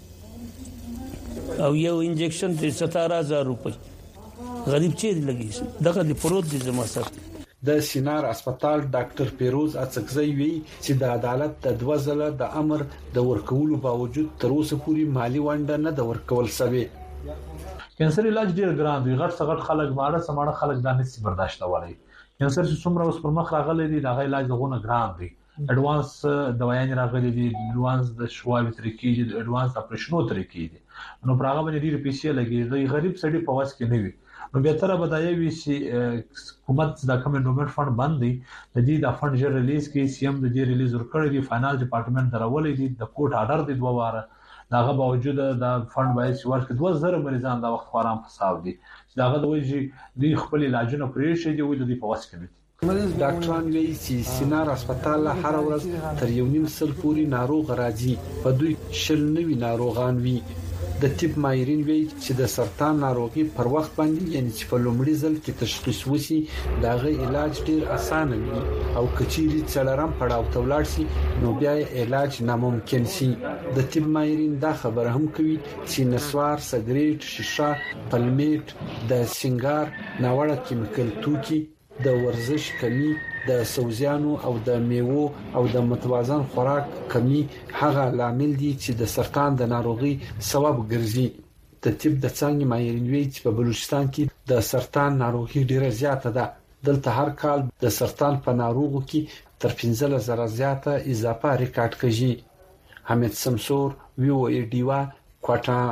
او یو انجکشن د ستاره هزار روپۍ غریب چیرې لګي دغه د پروت دي زما سره د سینار هسپتال ډاکټر پیروز اڅکزی وی چې د عدالت د دوه ځله د امر د ورکولو باوجود تر اوسه پورې مالی ونډه نه د ورکول شوی کینسر علاج ډیر ګران دی غټ څغټ خلک ماړه سماړه خلک دا نشي برداشت کولای کینسر چې څومره اوس پر مخ راغلي دي دا غي علاج دغه ګران دی اډوانس دوايان راغلي دي اډوانس د شواوي طریقې دي اډوانس اپریشنو طریقې دي نو پراغه باندې ډیر پیسې لګي د غریب سړي په واس کې نه وي نو به تر بدایي وي چې حکومت د کوم انډومنت فند باندې د دې د فند جر ریلیز کې سی ام د دې ریلیز ورکړی دی فاینانس ډپارټمنټ درولې دي د کوټ آرډر دی دوه واره داغه باوجود د فند باید چې ورکړي دوه زره مریضان دا وخت خورام حساب دي داغه د ویږي د خپل علاجونه پرې شي دی د دې په واس کې دي ډاکټران وی چې سینار هسپتال هر ورځ تر یو نیم سل پورې ناروغ راځي په دوی شل نوي ناروغان وی د طب ماهرین وی چې د سرطان ناروغي پر وخت باندې یعنی چې په لومړي ځل کې تشخیص وسی داغه علاج ډیر اسانه وي او کچيري څلورم پړاو ته ولاړ شي نو بیا علاج ناممکن شي د طب ماهرین دا خبره هم کوي چې نسوار سګریټ شیشه پلمیټ د سنگار ناوړه کیمیکل توکي د ورزش کمی د سوزیانو او د میوو او د متوازن خوراک کمی هغه لامل دي چې د سرطان د ناروغي سبب ګرځي د طب د څنګه ماهرین وی چې په بلوچستان کې د سرطان ناروغي ډیره زیاته ده دلته هر کال د سرطان په ناروغو کې تر پنځه زره زیاته اضافه ریکارډ کړي حمید سمسور وی او ای ډیوا کوټا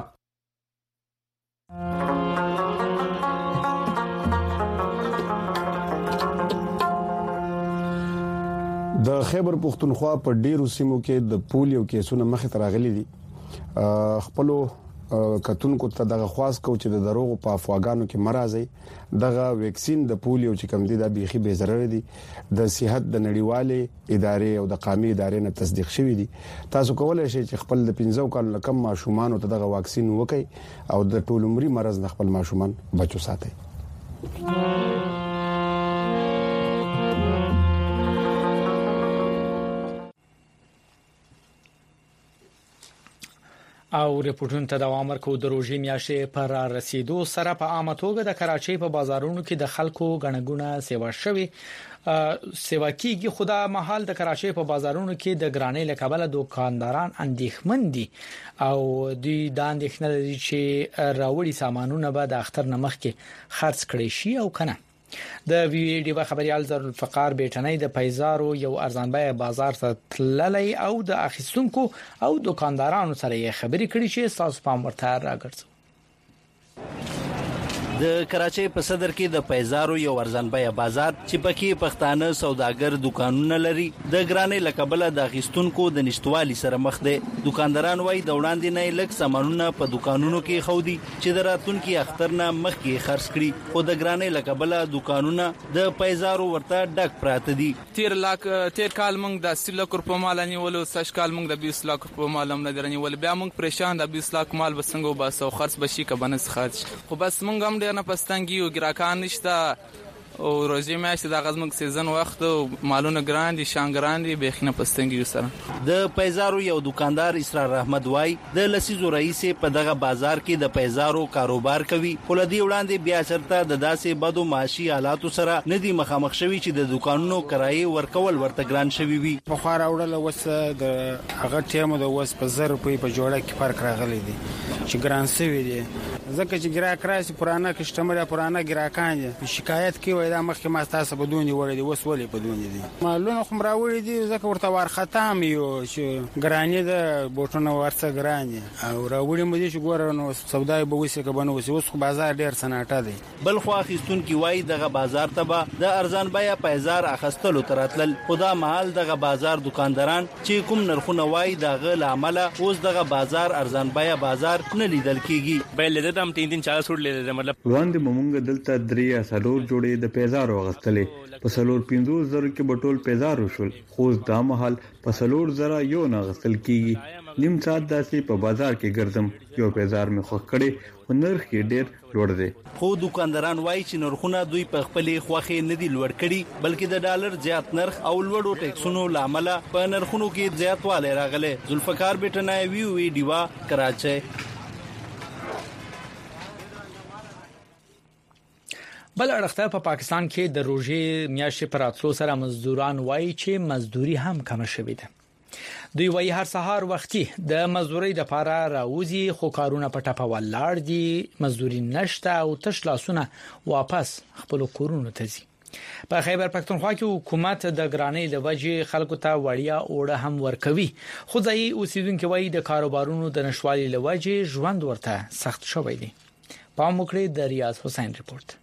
د خیبر پختونخوا په ډیرو سیمو کې د پولیو کیسونه مخې ته راغلي دي خپل کتونکو ته دغه خواص کو چې د دروغ په افواګانو کې مرزي دغه ویکسین د پولیو چې کم دي د بيخي به ضرر دي د صحت د نړیوالې ادارې او د قومي ادارې نه تصدیق شوی دي تاسو کولای شئ چې خپل د پنځو کال کم ماشومان ته دغه واکسین وکړي او د ټول عمري مرز نه خپل ماشومان بچو ساتي او ریپورتونو ته دوام ورکو د روزي میاشتې پر رسیدو سره په عامه توګه د کراچۍ په بازارونو کې د خلکو غنګونه سیوا شوي سیوا کیږي خدا محل د کراچۍ په بازارونو کې د ګرانۍ لکبل دکانداران اندېښمن دي او دوی د اندېښنه لري چې راوړي سامانونه به د اختر نمخ کې خرڅ کړي شي او کنه د ویډیو خبريال زر الفقار بیٹنۍ د پیزارو یو ارزان بیه بازار ته تللی او د اخیستونکو او دکاندارانو سره یې خبرې کړې چې تاسو پام ورته راګرځو د کراچۍ په صدر کې د پیزارو یو ارزان بیه بازار چې پکې پښتانه سوداګر دکانونه لري د ګرانې لکبله د اخیستونکو د نشټوالي سره مخ دي دکانداران وایي د وړاندې نه لک سامانونه په دکانونو کې خودي چې د راتونکو اختر نه مخ کې خرڅ کړي او د ګرانې لکبله دکانونه د پیزارو ورته ډک پراته دي تیر لاک تیر کال موږ د اسی لک روپو مال نیولو سش کال موږ د بیس لک روپو مال هم نه درنیول بیا موږ پریشان د بیس لک مال بسنګ وباسو خرڅ بشي کبنس خرڅ خو بس موږ هم نه پستنګي او ګراکان نشته او روزي میاشت د غزمک سیزن وخت او مالونه ګران دي شانګران دي بخنه پستنګي سره د پیزارو یو دکاندار اسرار احمد وای د لسیزو رئیس په دغه بازار کې د پیزارو کاروبار کوي ولدي وړاندې بیا چرته د داسې بدو معاشي حالاتو سره ندي مخامخ شوی چې د دکانونو کرایي ورکول ورته ګران شوی وي په خو راوړل وسه د هغه ټیمو د وس په زر په په جوړه کې فرق راغلی دي چې ګران شوی دي ځکه چې ګراک راشي پرانا کسٹمر پرانا ګراکان دي شکایت کوي دا مخکې ما تاسو بدونی وړي وس ولې بدونی دي مالونه خو راوړي دي ځکه ورته ورخته هم یو چې ګرانی د بوټونو ورڅ ګرانی او راوړي مې چې ګور نو سودای به وسه کبنو وسه اوس خو بازار ډیر سناټه دی بل خو اخیستون کی وای دغه بازار ته د ارزان بیه پیزار اخستلو تراتل خدا محل دغه بازار دکانداران چې کوم نرخونه وای دغه لامل اوس دغه بازار ارزان بیه بازار نه لیدل کیږي بل د تم تین تین چار سوټ لیدل مطلب وړاندې مونږ دلته درې سالور جوړې د پیزار واغستلې په سلور پنځوس زره کې بټول پیزار وشول خو دا مهال په سلور زره یو ناغستل کیږي نیم ساعت داسې په بازار کې ګرځم یو پیزار مې خو کړي او نرخ یې ډېر لوړ دی خو دکانداران وایي چې نرخونه دوی په خپلې خوښې نه دي لوړ کړي بلکې د ډالر زیات نرخ او لوړو ټیکسونو لامل په نرخونو کې زیاتوالی راغلی ذوالفقار بیٹنای وی وی ډیوا کراچۍ بل اړخته په پاکستان کې د روزي میاشتې پر اتلو سره مزدوران وایي چې مزدوري هم کم شوې ده دوی وایي هر سهار وختي د مزدوري د لپاره راوځي خو کارونه په ټاپه ولاړ دي مزدوري نشته او تش لاسونه واپس خپل کورونو ته ځي په خیبر پښتونخوا کې حکومت د ګرانۍ د وجې خلکو ته وړیا اوړه هم ورکوي خو ځای اوسیدونکو وایي د کاروبارونو د نشوالي لوجې ژوند ورته سخت شوی دی پام وکړئ د ریاض حسین رپورت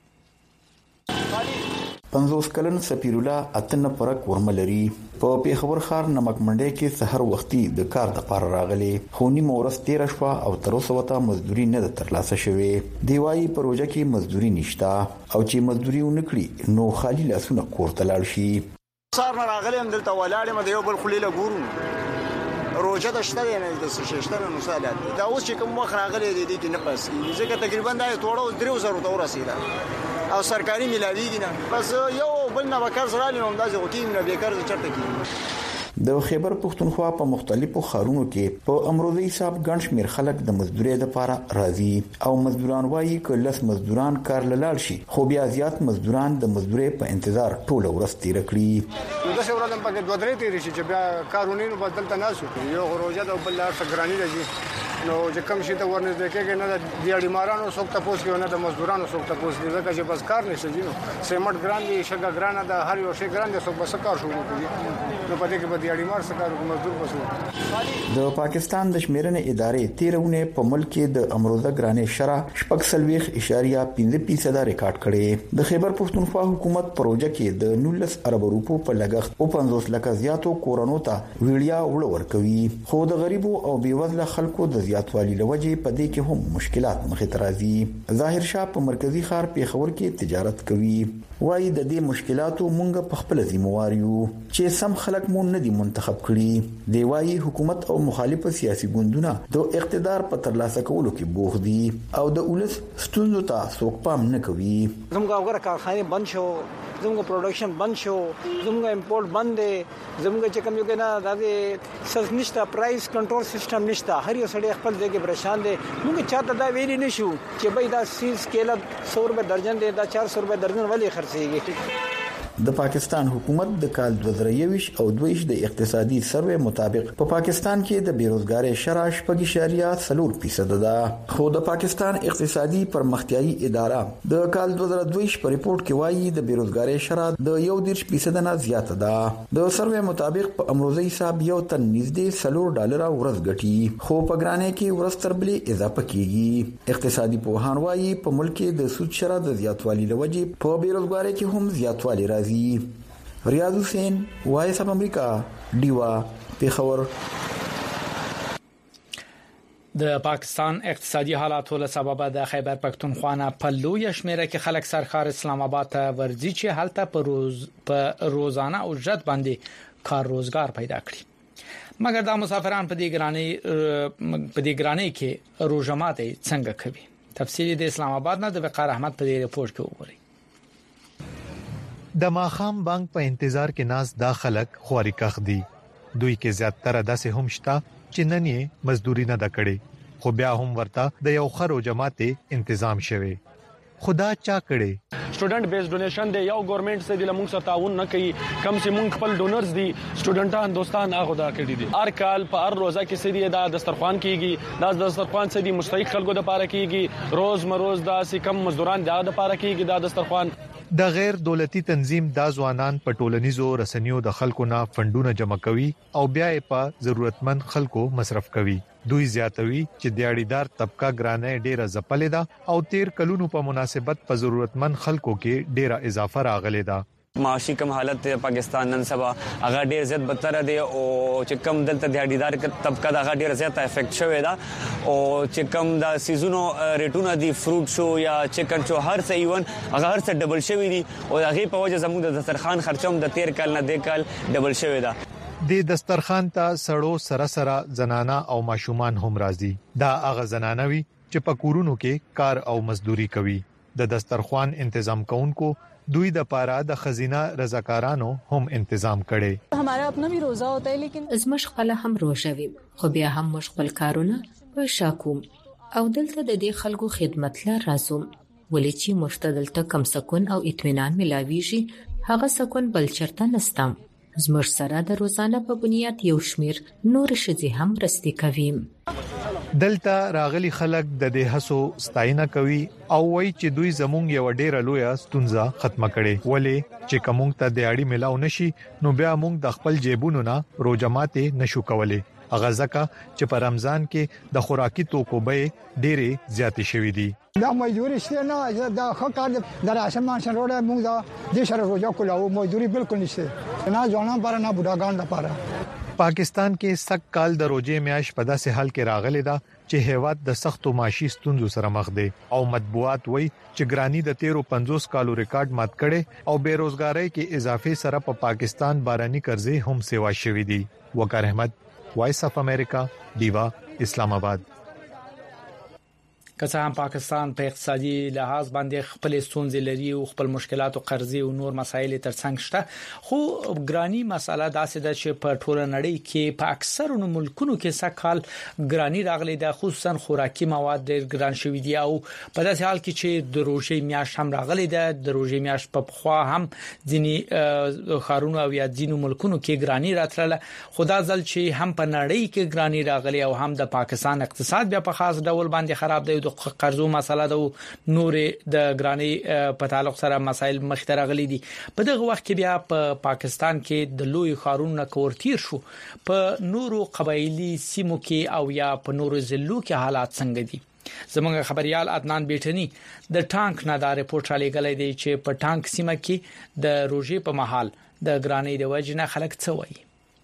پنځوس کلن سفیر الله اتنه پرک ورملري په پیښور ښار نمک منډي کې سحر وختي د کار د پار راغلي خو نیمه ورځ تیر شوه او تر اوسه وته مزدوري نه ترلاسه شوې دی وايي پروژه کې مزدوري نشته او چې مزدوري ونکړي نو خالي لاسونه کور ته لاړ شي صار راغلي هم دلته ولاړ مده یو بل خلیله ګورو روزه د شته نه د ششتره نصالات دا اوس چې کوم وخت راغلي دي دي نه پس ځکه تقریبا دا ټوړو درو زره ته ورسېده او سرکاري ملاویږي نه بس یو بل نه وکړ سره نه اندازې غوټیم نه بیکار چرته کی د خیبر پښتونخوا په مختلفو خارونو کې په امروزي حساب ګڼ شمیر خلک د مزدوري لپاره راځي او مزدوران وایي ک لس مزدوران کار لاله شي خو بیا زیات مزدوران د مزدوري په انتظار ټول ورځ تیر کړی د څو ورځې په دوه درې تیر شي چې بیا کارونه نو بدل ته نه شو یو روزه د بل لار سګرانی راځي نو چې کوم شي ته ورنځ کېږي نه د دیاړي مارانو څوک تاسو کې نه د مزدورانو څوک تاسو کې ځکه چې بس کار نشي نو سیمټ ګران دي شګه ګران ده هر یو شي ګران دي څوک بس کار شروع کوي نو پدې کې به دیاړي مار څخه کوم مزدور بسو د پاکستان د شمیرنې ادارې تیرونه په ملک کې د امروزه ګرانې شرح شپږ سلويخ اشاریه پنځه فیصد ریکارډ کړي د خیبر پښتونخوا حکومت پروژه کې د نولس ارب روپو په لګښت او پنځوس لک زیاتو کورونو ته ویړیا وړ ورکوي خو د غریبو او بیوزله خلکو د زیاتوالي لوجې په دې کې هم مشکلات مخې ته راځي ظاهر شاه په مرکزی ښار پیښور کې تجارت کوي وایي د دې مشکلاتو مونږ په خپل ذمہوار یو چې سم خلک مون نه دي منتخب کړي دی وایي حکومت او مخالف سیاسي ګوندونه د اقتدار په ترلاسه کولو کې بوخ دي او د ولس ستونزو ته څوک پام نه کوي زموږ وګړه کارخانه بند شو زموږ پروډکشن بند شو زموږ امپورټ بند دي زموږ چې کوم یو کنه د سس نشته پرایس کنټرول سیستم نشته هر یو سړی خپل ځای پریشان دي موږ چاته دا ویلي نشو چې بای دا سیس کېله سو روپے درجن دي دا چار سو روپے درجن ولې خرڅيږي د پاکستان حکومت د کال دوه زره یوش او دویش د اقتصادي سروې مطابق په پا پاکستان کې د بیروزګاری شرح شپږ اشاریه څلور فیصد ده خو د پاکستان اقتصادي پرمختیایي اداره د کال دوه زره دویش په ریپورت کې وایي د بیروزګاری شرح د یو دیرش فیصد نه زیاته ده د سروې مطابق په امروزي حساب یو تن نږدې څلور ډالر ورځ ګټي خو په ګرانۍ کې ورځ تر بلې اضافه کیږي اقتصادي پوهان وایي په ملک کې د سود شرح د زیاتوالي لوجې په بیروزګاری کې هم زیاتوالی راځي ریاض حسین وایس اف امریکا ډیوا پیښور د پاکستان اقتصادي حالاتو له سبب د خیبر پښتونخوا نه په لوی شمیره کې خلک سرکار اسلام آباد ته ورځي چې هلته په روز په روزانه او جد باندې کار روزګار پیدا کړي مګر د مسافران په دې ګرانی په دې ګرانی کې روزماته څنګه کوي تفصیل د اسلام آباد نه د وقار احمد په دې رپورت کې وګورئ د ماخام بانک په انتظار کې ناس داخلك خواري کخ دي دوی کې زیاتره داسې هم شته چې نن یې مزدوري نه د کړي خو بیا هم ورته د یو خرو جماعته تنظیم شوه خدا چا کړي سټوډنټ بیس ډونیشن دی یو ګورنمنت سره د لمونږ سره تعاون نه کوي کم سي مونږ خپل ډونرز دي سټوډنټان دوستان هغه دا کړی دي هر کال په هر روزه کې سړي دا دسترخوان کیږي دا دسترخوان سړي مستحق خلکو د پاره کیږي روز مروز دا سي کم مزدوران دا د پاره کیږي دا دسترخوان د غیر دولتي تنظیم دا ځوانان په ټولنیزو رسنیو د خلکو نه فندونه جمع کوي او بیا یې په ضرورتمند خلکو مصرف کوي دوی زیاتوي چې دیاړیدار طبقه ګرانه ډیره زپلې ده او تیر کلونو په مناسبت په ضرورتمند خلکو کې ډیره اضافه راغلې ده معاشي کم حالت د پاکستان نن سبا هغه ډیر زیات بدتر دی او چې کم دلته د اړیدار طبقه د هغه ډیر زیات افیکټ شوی دا او چې کم د سیزونو ریټونه دی فروټ شو یا چکن شو هر څه ایون هغه هر څه ډبل شوی دی او هغه په وجه زموږ د دسترخوان خرچوم د تیر کال نه د کال ډبل شوی دا د دسترخوان ته سړو سره سره زنانا او ماشومان هم راځي دا هغه زنانوي چې په کورونو کې کار او مزدوري کوي د دسترخوان تنظیم کوونکو دوی د پاره د خزینه رضاکارانو هم تنظیم کړي हमारा अपना भी रोजा होता है लेकिन ازمش خپل هم روزه وي خو بیا هم مش خپل کارونه په شاکوم او دلته د دې خلکو خدمت لا راځم ولې چې مشتدلته کم سکون او اطمینان ملاويږي هغه سکون بل چرته نستم زمش سره د روزانه په بنیاد یو شمیر نور شذي هم رستي کوي دلته راغلي خلک د دې هڅو ستاینه کوي او وایي چې دوی زمونږ یو ډیره لوی ستونزه ختمه کړي ولې چې کومه ته د اړې ملاو نشي نو بیا موږ د خپل جیبونو نه روزماته نشو کولای اغه ځکه چې په رمضان کې د خوراکي توکو به ډېرې زیاتې شوې دي دا مزدوري شته نه دا خکار د راشمان شروع موږ دا د شر روزه کولاو مزدوري بالکل نشته نه ځوانان پر نه بوډاګان لپاره پاکستان کې سک کال د روزې میاش په داسې حال کې راغلی دا چې هیواد د سختو معاشي ستونزو سره مخ دی او مطبوعات وایي چې ګرانی د تیرو پنځوس کالو ریکارډ مات کړي او بیروزګاری کې اضافه سره په پا پاکستان باراني قرضې هم سیوا شوې دي وقار احمد وایس اف امریکا دیوا اسلام آباد که څه هم پاکستان په اقتصادي لحاظ باندې خپل ستونزې لري او خپل مشکلات او قرضې او نور مسایل ترڅنګ شته خو ګرانی مسله داسې ده چې په ټوله نړۍ کې په اکثرو ملکونو کې سکهال ګرانی راغلي ده خصوصا خوراکي مواد ډېر ګران شوي دي او په داسې حال کې چې د روزې میاشت هم راغلي ده د روزې میاشت په خوا هم ځینی خارونو او یا ځینو ملکونو کې ګرانی راتله خدا ځل چې هم په نړۍ کې ګرانی راغلي او هم د پاکستان اقتصاد بیا په خاص ډول باندې خراب دی د قرضو مسله د نور د ګرانی په تعلق سره مسایل مخته راغلي دي په دغه وخت کې بیا په پاکستان کې د لوی خارونو کورتیر شو په نورو قبایلی سیمو کې او یا په نورو ضلعو کې حالات څنګه دي زموږ خبريال عدنان بیٹنی د ټانک نه دا رپورټ را لګلې دی چې په ټانک سیمه کې د روزې په محل د ګرانی د وجنه خلک څه وایي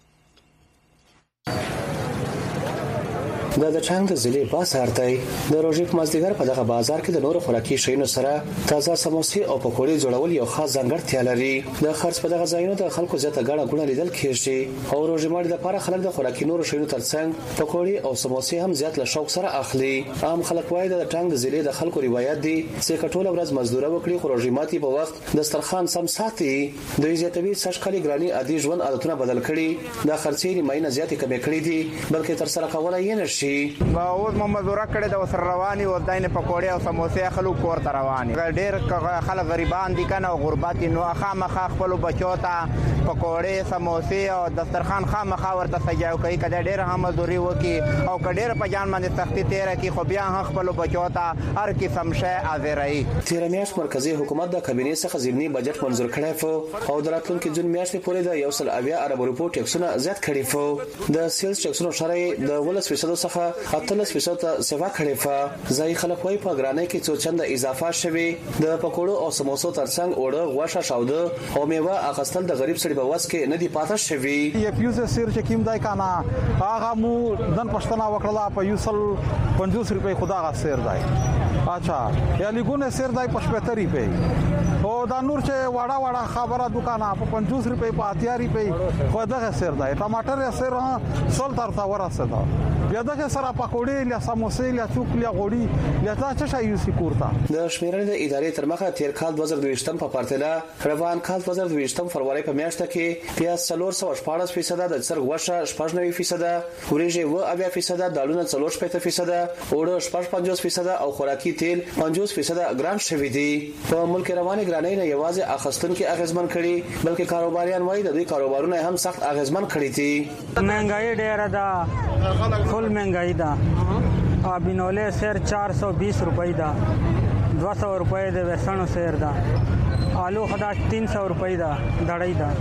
د د ټانګ د ضلع بازار دی د روزي په مازدیګر په دغه بازار کې د نورو خوراکي شیانو سره تازه سموسې او پکوړې جوړول یو خاص ځانګړتیا لري د خرڅ په دغه ځایونو د خلکو زیاته غاڼه غونه لیدل کېږي او روزي مړ د لپاره خلک د خوراکي نورو شیانو ترڅنګ پکوړې او سموسې هم زیات له شوق سره اخلي عام خلک وایي د ټانګ د ضلع د خلکو روایت دي چې کټوله ورځ مزدوري وکړي خو روزي ماتي په وخت دسترخوان سم ساتي د زیاتوي سشکالي ګرانی عادي ژوند عادتونه بدل کړي د خرڅې ماینه زیاتې کمې کړې دي بلکې تر سره کولای یې نشي اوس مزدورا کړي د وسر رواني او داینه پکوړې او سموسې خلکو کور ته رواني ډېر خلک غریبان دي کنه او غربت نو خامخا خپل بچو ته پکوړې سموسې او دسترخوان خامخا ورته سجاو کوي کله ډېر هم مزدوري وکي او کډېر په جان باندې سختي تیر کی خو بیا هم خپل بچو ته هر قسم شی حاضرای تیر میاشت مرکزی حکومت د کابینې څخه ضمني بجټ منظور کړی فو او دراتونکو جون میاشتې پورې د یو سل اویا ارب روپو ټیکسونه زیات کړي فو د سیلز ټیکسونو شرای د ولس فیصد څخه اتلس فیصد سیوا کړي فو ځای خلک وای په ګرانه کې څو چنده اضافه شوي د پکوړو او سموسو ترڅنګ اوړه غوښه شاوده او میوه اخستل د غریب سړي په واس کې نه دی پاتې شوي یو پیوزه سیر چې کیم دای کنه هغه مو دن پښتنه وکړه په یوسل پنځوس روپۍ خدا غا سیر دای اچھا یا لګونه سیر دای پښپتر روپۍ او دا نور چې واړه واړه خبره دکانه په پنځوس روپۍ په اتیا روپۍ خو دغه سیر دای ټماټر یې سیر سل تر تا ورسېدا بیا دغه سره پکوړې له سموسې له چوک له غوړي له تا څه شي یوسي کوړتا د شمیرنې د ادارې تر مخه تیر کال دوه زره دوه په پرتله روان کال دوه زره دوه فروری په میاشت کې پیاز څلور سوه شپاړس فیصد د سر غوښه شپږ نوي فیصد وريجې و اویا فیصد دالونه څلور شپږ فیصد اوړه شپږ پنځوس فیصد او خوراکي تیل پنځوس فیصد ګران شوي دي په ملک رواني ګرانۍ نه یوازې اخستون کې اغیزمن کړي بلکې کاروباریان وایي د دوی کاروبارونه هم سخت اغیزمن کړي دي مهنګای ډیره ده فل مهنګای ده ابینولې سر چار سو بیس روپۍ ده دو سو روپۍ د وسنو سر ده आलू خدا तीन सौ रुपये दा दड़ाई दा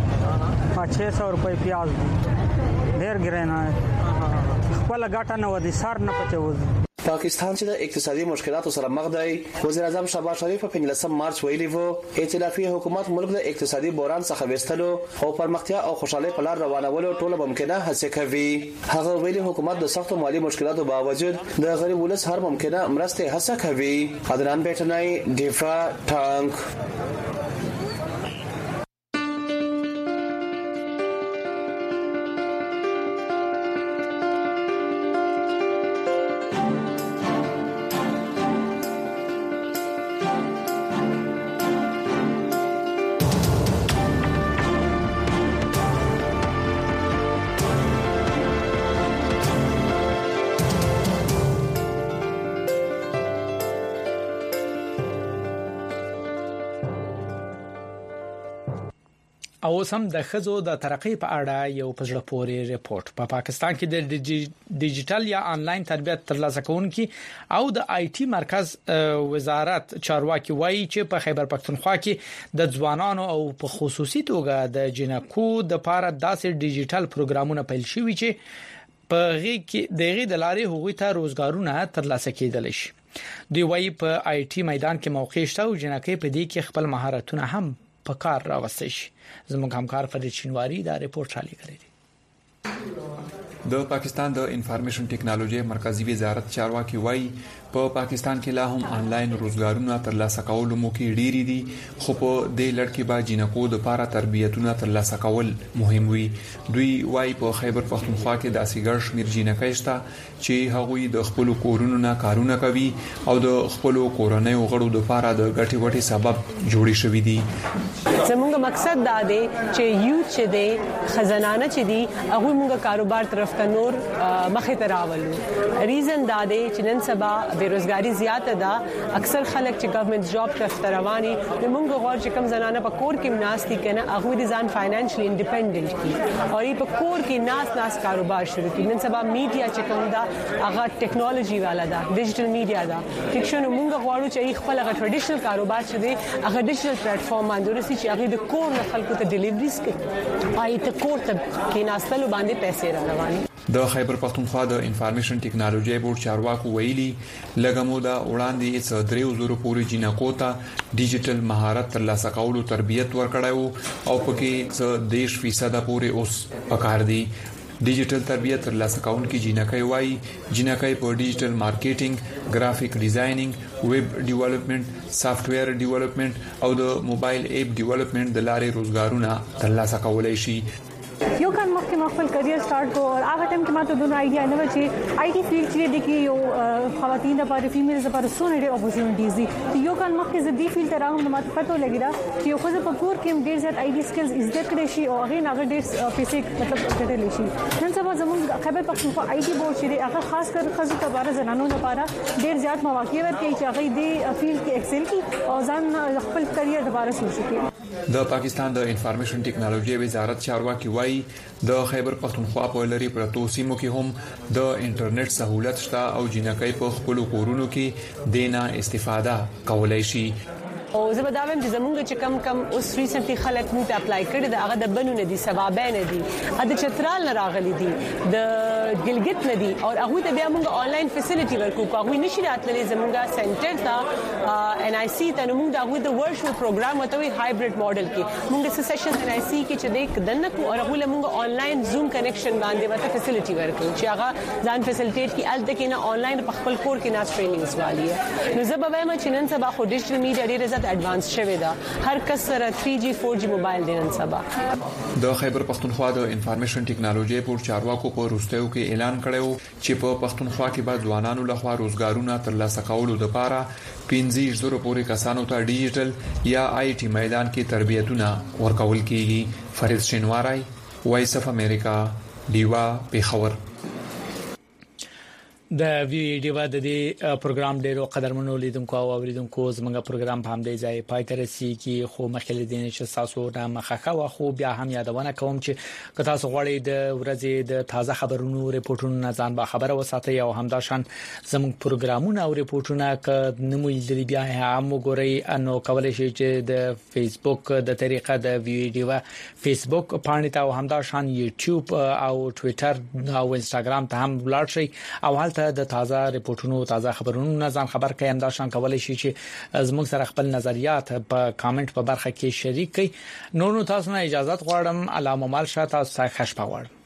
छः सौ रुपये प्याज ढेर गिरे ना खपल गाटा न वधी सार न पचे پاکستان چې د اقتصادي مشکلاتو سره مخ دی، وزیر اعظم شهباز شریف په پنځلسم مارچ ویلي وو ائتلافي حکومت ملک د اقتصادي بحران څخه وستلو او پرمختیا او خوشحالي په لار روانولو ټول ممکنه هڅه کوي. هغه ویلي حکومت د سختو مالی مشکلاتو باوجود د غریب ولس هر ممکنه مرسته هڅه کوي. عدنان بیٹنای دیفا ټانک. او سم د خزو د ترقی په اړه یو پزړه پوري ریپورت. په پا پاکستان کې د ډیجیټل یا آنلاین تربیت ترلاسه کوونکي او د آی ټي مرکز وزارت چارواکي وایي چې په خیبر پختونخوا کې د ځوانانو او په خصوصي توګه د جنکو د لپاره داسې ډیجیټل پروګرامونه پیل شوي چې په غي کې دغه د لارې هغوی ته روزګارونه ترلاسه کېدل شي. دوی وایي په آی ټي میدان کې موقع شته او جنکې په دې کې خپل مهارتونه هم په کار راوستي شي. زموږ همکار فرید شینواری دا ریپورت را لېږلی دی. د پاکستان د انفارمیشن ټیکنالوژي مرکزی وزارت چارواکي وایي په پاکستان کې لا هم آنلاین روزګارونه ترلاسه کول موکي ډيري دي، خو په دې لړ کې با جنکو د لپاره تربیتونه ترلاسه کول مهم وي. دوی وایي په خیبر پختونخوا کې د اسیګر شمیر جنکې شته چې هغوی د خپل کورونو نه کارونه کوي او د خپل کورنۍ غړو د لپاره د ګټي وټي سبب جوړي شوې دي. زموږ مقصد دا دی چې یوت چې دی خزانانه چې دی هغه موږ کاروبار طرف ته نور مخې ته راولو. ریزن دا دی چې نن سبا بیروزګاری زیاته ده، اکثر خلک چې ګورنمنت جاب طرف ته رواني، نو موږ غواړو چې کم زنانه په کور کې مناستی کنه هغه د ځان فاینانشلی انډیپندنٹ کی او یې په کور کې ناس ناس کاروبار شروع کړي. نن سبا میډیا چې کوم دا هغه ټیکنالوژي والا ده، ډیجیټل میډیا ده. ټیک شنو موږ غواړو چې خپل هغه ټریډیشنل کاروبار چې دی هغه ډیجیټل پلیټ فارم باندې ورسي چې هغه د کور نه خلکو ته ډیلیوریز کوي، آی ته کور ته کې ناستلو باندې پیسې را رواني. د خیبر پختونخوا د انفارمیشن ټیکنالوژي بورډ چارواکو ویلي لګمو دا وړاندې څو دریو زرو پورې جنکو ته ډیجیټل مهارت ترلاسه کولو تربیت ورکړایو او پکې څو دیش فیصد پورې اوس پکار دي. ډیجیټل تربیت ترلاسه کوونکي جنکې وایي جنکې په ډیجیټل مارکیټینګ، گرافیک ډیزاینینګ، ویب ډیولپمنٹ، سافټویر ډیولپمنٹ او د موبایل اپ ډیولپمنٹ د لارې روزګارونه ترلاسه کولای شي. یو کال مخکې ما خپل کرییر سٹارټ کو او هغه ټیم کې ما ته دونه آیډیا نه و چې آی ټي فیلډ چې د کې یو خواتین لپاره فیمیلز لپاره څونه ډېر اپورچونټیز دي. یو کال مخکې زه دې فیلډ ته راغلم نو ما ته پته ولګی دا چې یو ښځه په کور کې ډېر زیات آی ټي سکلز زده کړی شي او هغه نه ډېر پیسې مطلب ګټلی شي. نن سبا زموږ خیبر پختونخوا آی ټي بورډ چې دی هغه خاص کر ښځو لپاره زنانو لپاره ډېر زیات مواقع ورکوي چې هغه دې فیلډ کې ایکسل کړي او ځان خپل کرییر لپاره شروع کړي. د پاکستان د انفارمیشن ټیکنالوژي وزارت چارواکي وایي د خیبر پختونخوا په لری پرتو سیمو کې هم د انټرنیټ سہولت شته او جنکې په خپل کورونو کې دینا استفاده کولای شي. او زه به دا وایم چې زمونږ چې کم کم اوس ریسنټلی خلک مو ته اپلای کړي د هغه د بنو نه دي، سبابه نه دي، د چترال نه راغلي دي، د ګلګت نه دي او هغه ته بیا موږ آنلاین فیسیلیټي ورکو. هغه نشي راتللی زمونږ سنټر ته ان آی سی ته موږ دغه د ورچوال پروګرام وتوي هایبرید ماډل کې موږ څه سیشن ان آی سی کې چې د دنه کو او هغه موږ آنلاین زوم کنیکشن باندې وته فیسیلیټي ورکو چې هغه ځان فیسیلیټیټ کی ال تک نه آنلاین په خپل کور کې ناس ټریننګز والی. نو زه به وایم چې نن سبا خو ډیجیټل میډیا ډیره ایڈوانس شوی دا، هر کس سره تھری جی فور جی موبایل دی نن سبا. د خیبر پختونخوا د انفارمیشن ټیکنالوژي بورډ چارواکو په روستیو کې اعلان کړو چې په پختونخوا کې به ځوانانو لخوا روزګارونه ترلاسه کولو لپاره پنځه زره پورې کسانو ته ډیجیټل یا آی ټي میدان کې تربیتونه ورکول کیږي. فرید شینواری، وایس اف امریکا، دیوا پیښور. د ویډیو د دې پروګرام ډیرو قدرمنو لیدونکو او اوریدونکو زموږ پروګرام په همدې ځای پای ته رسیدي کې خو مخکې دین چې تاسو نه مخخه او خو بیا هم یادونه کوم چې که تاسو غواړئ د ورځې د تازه خبرونو ریپورتونو نه ځان با خبره وساتئ او همداشان زموږ پروګرامونه او ریپورتونه ک نمو لیدل بیا هم وګورئ نو کولای شئ چې د فیسبوک د طریقه د ویډیو فیسبوک باندې او همداشان یوټیوب او ټوئیټر او انستګرام ته هم ولاړ شئ او حالت دلته د تازه ریپورتونو تازه خبرونو ځان خبر کړئ هم دا شان کولای شي چې زموږ سره خپل نظریات په کامنټ په برخه کې شریک کړئ. نو نو تاسو نه اجازه غواړم علامه مال شاه تاسو ښه خښ پاوړ.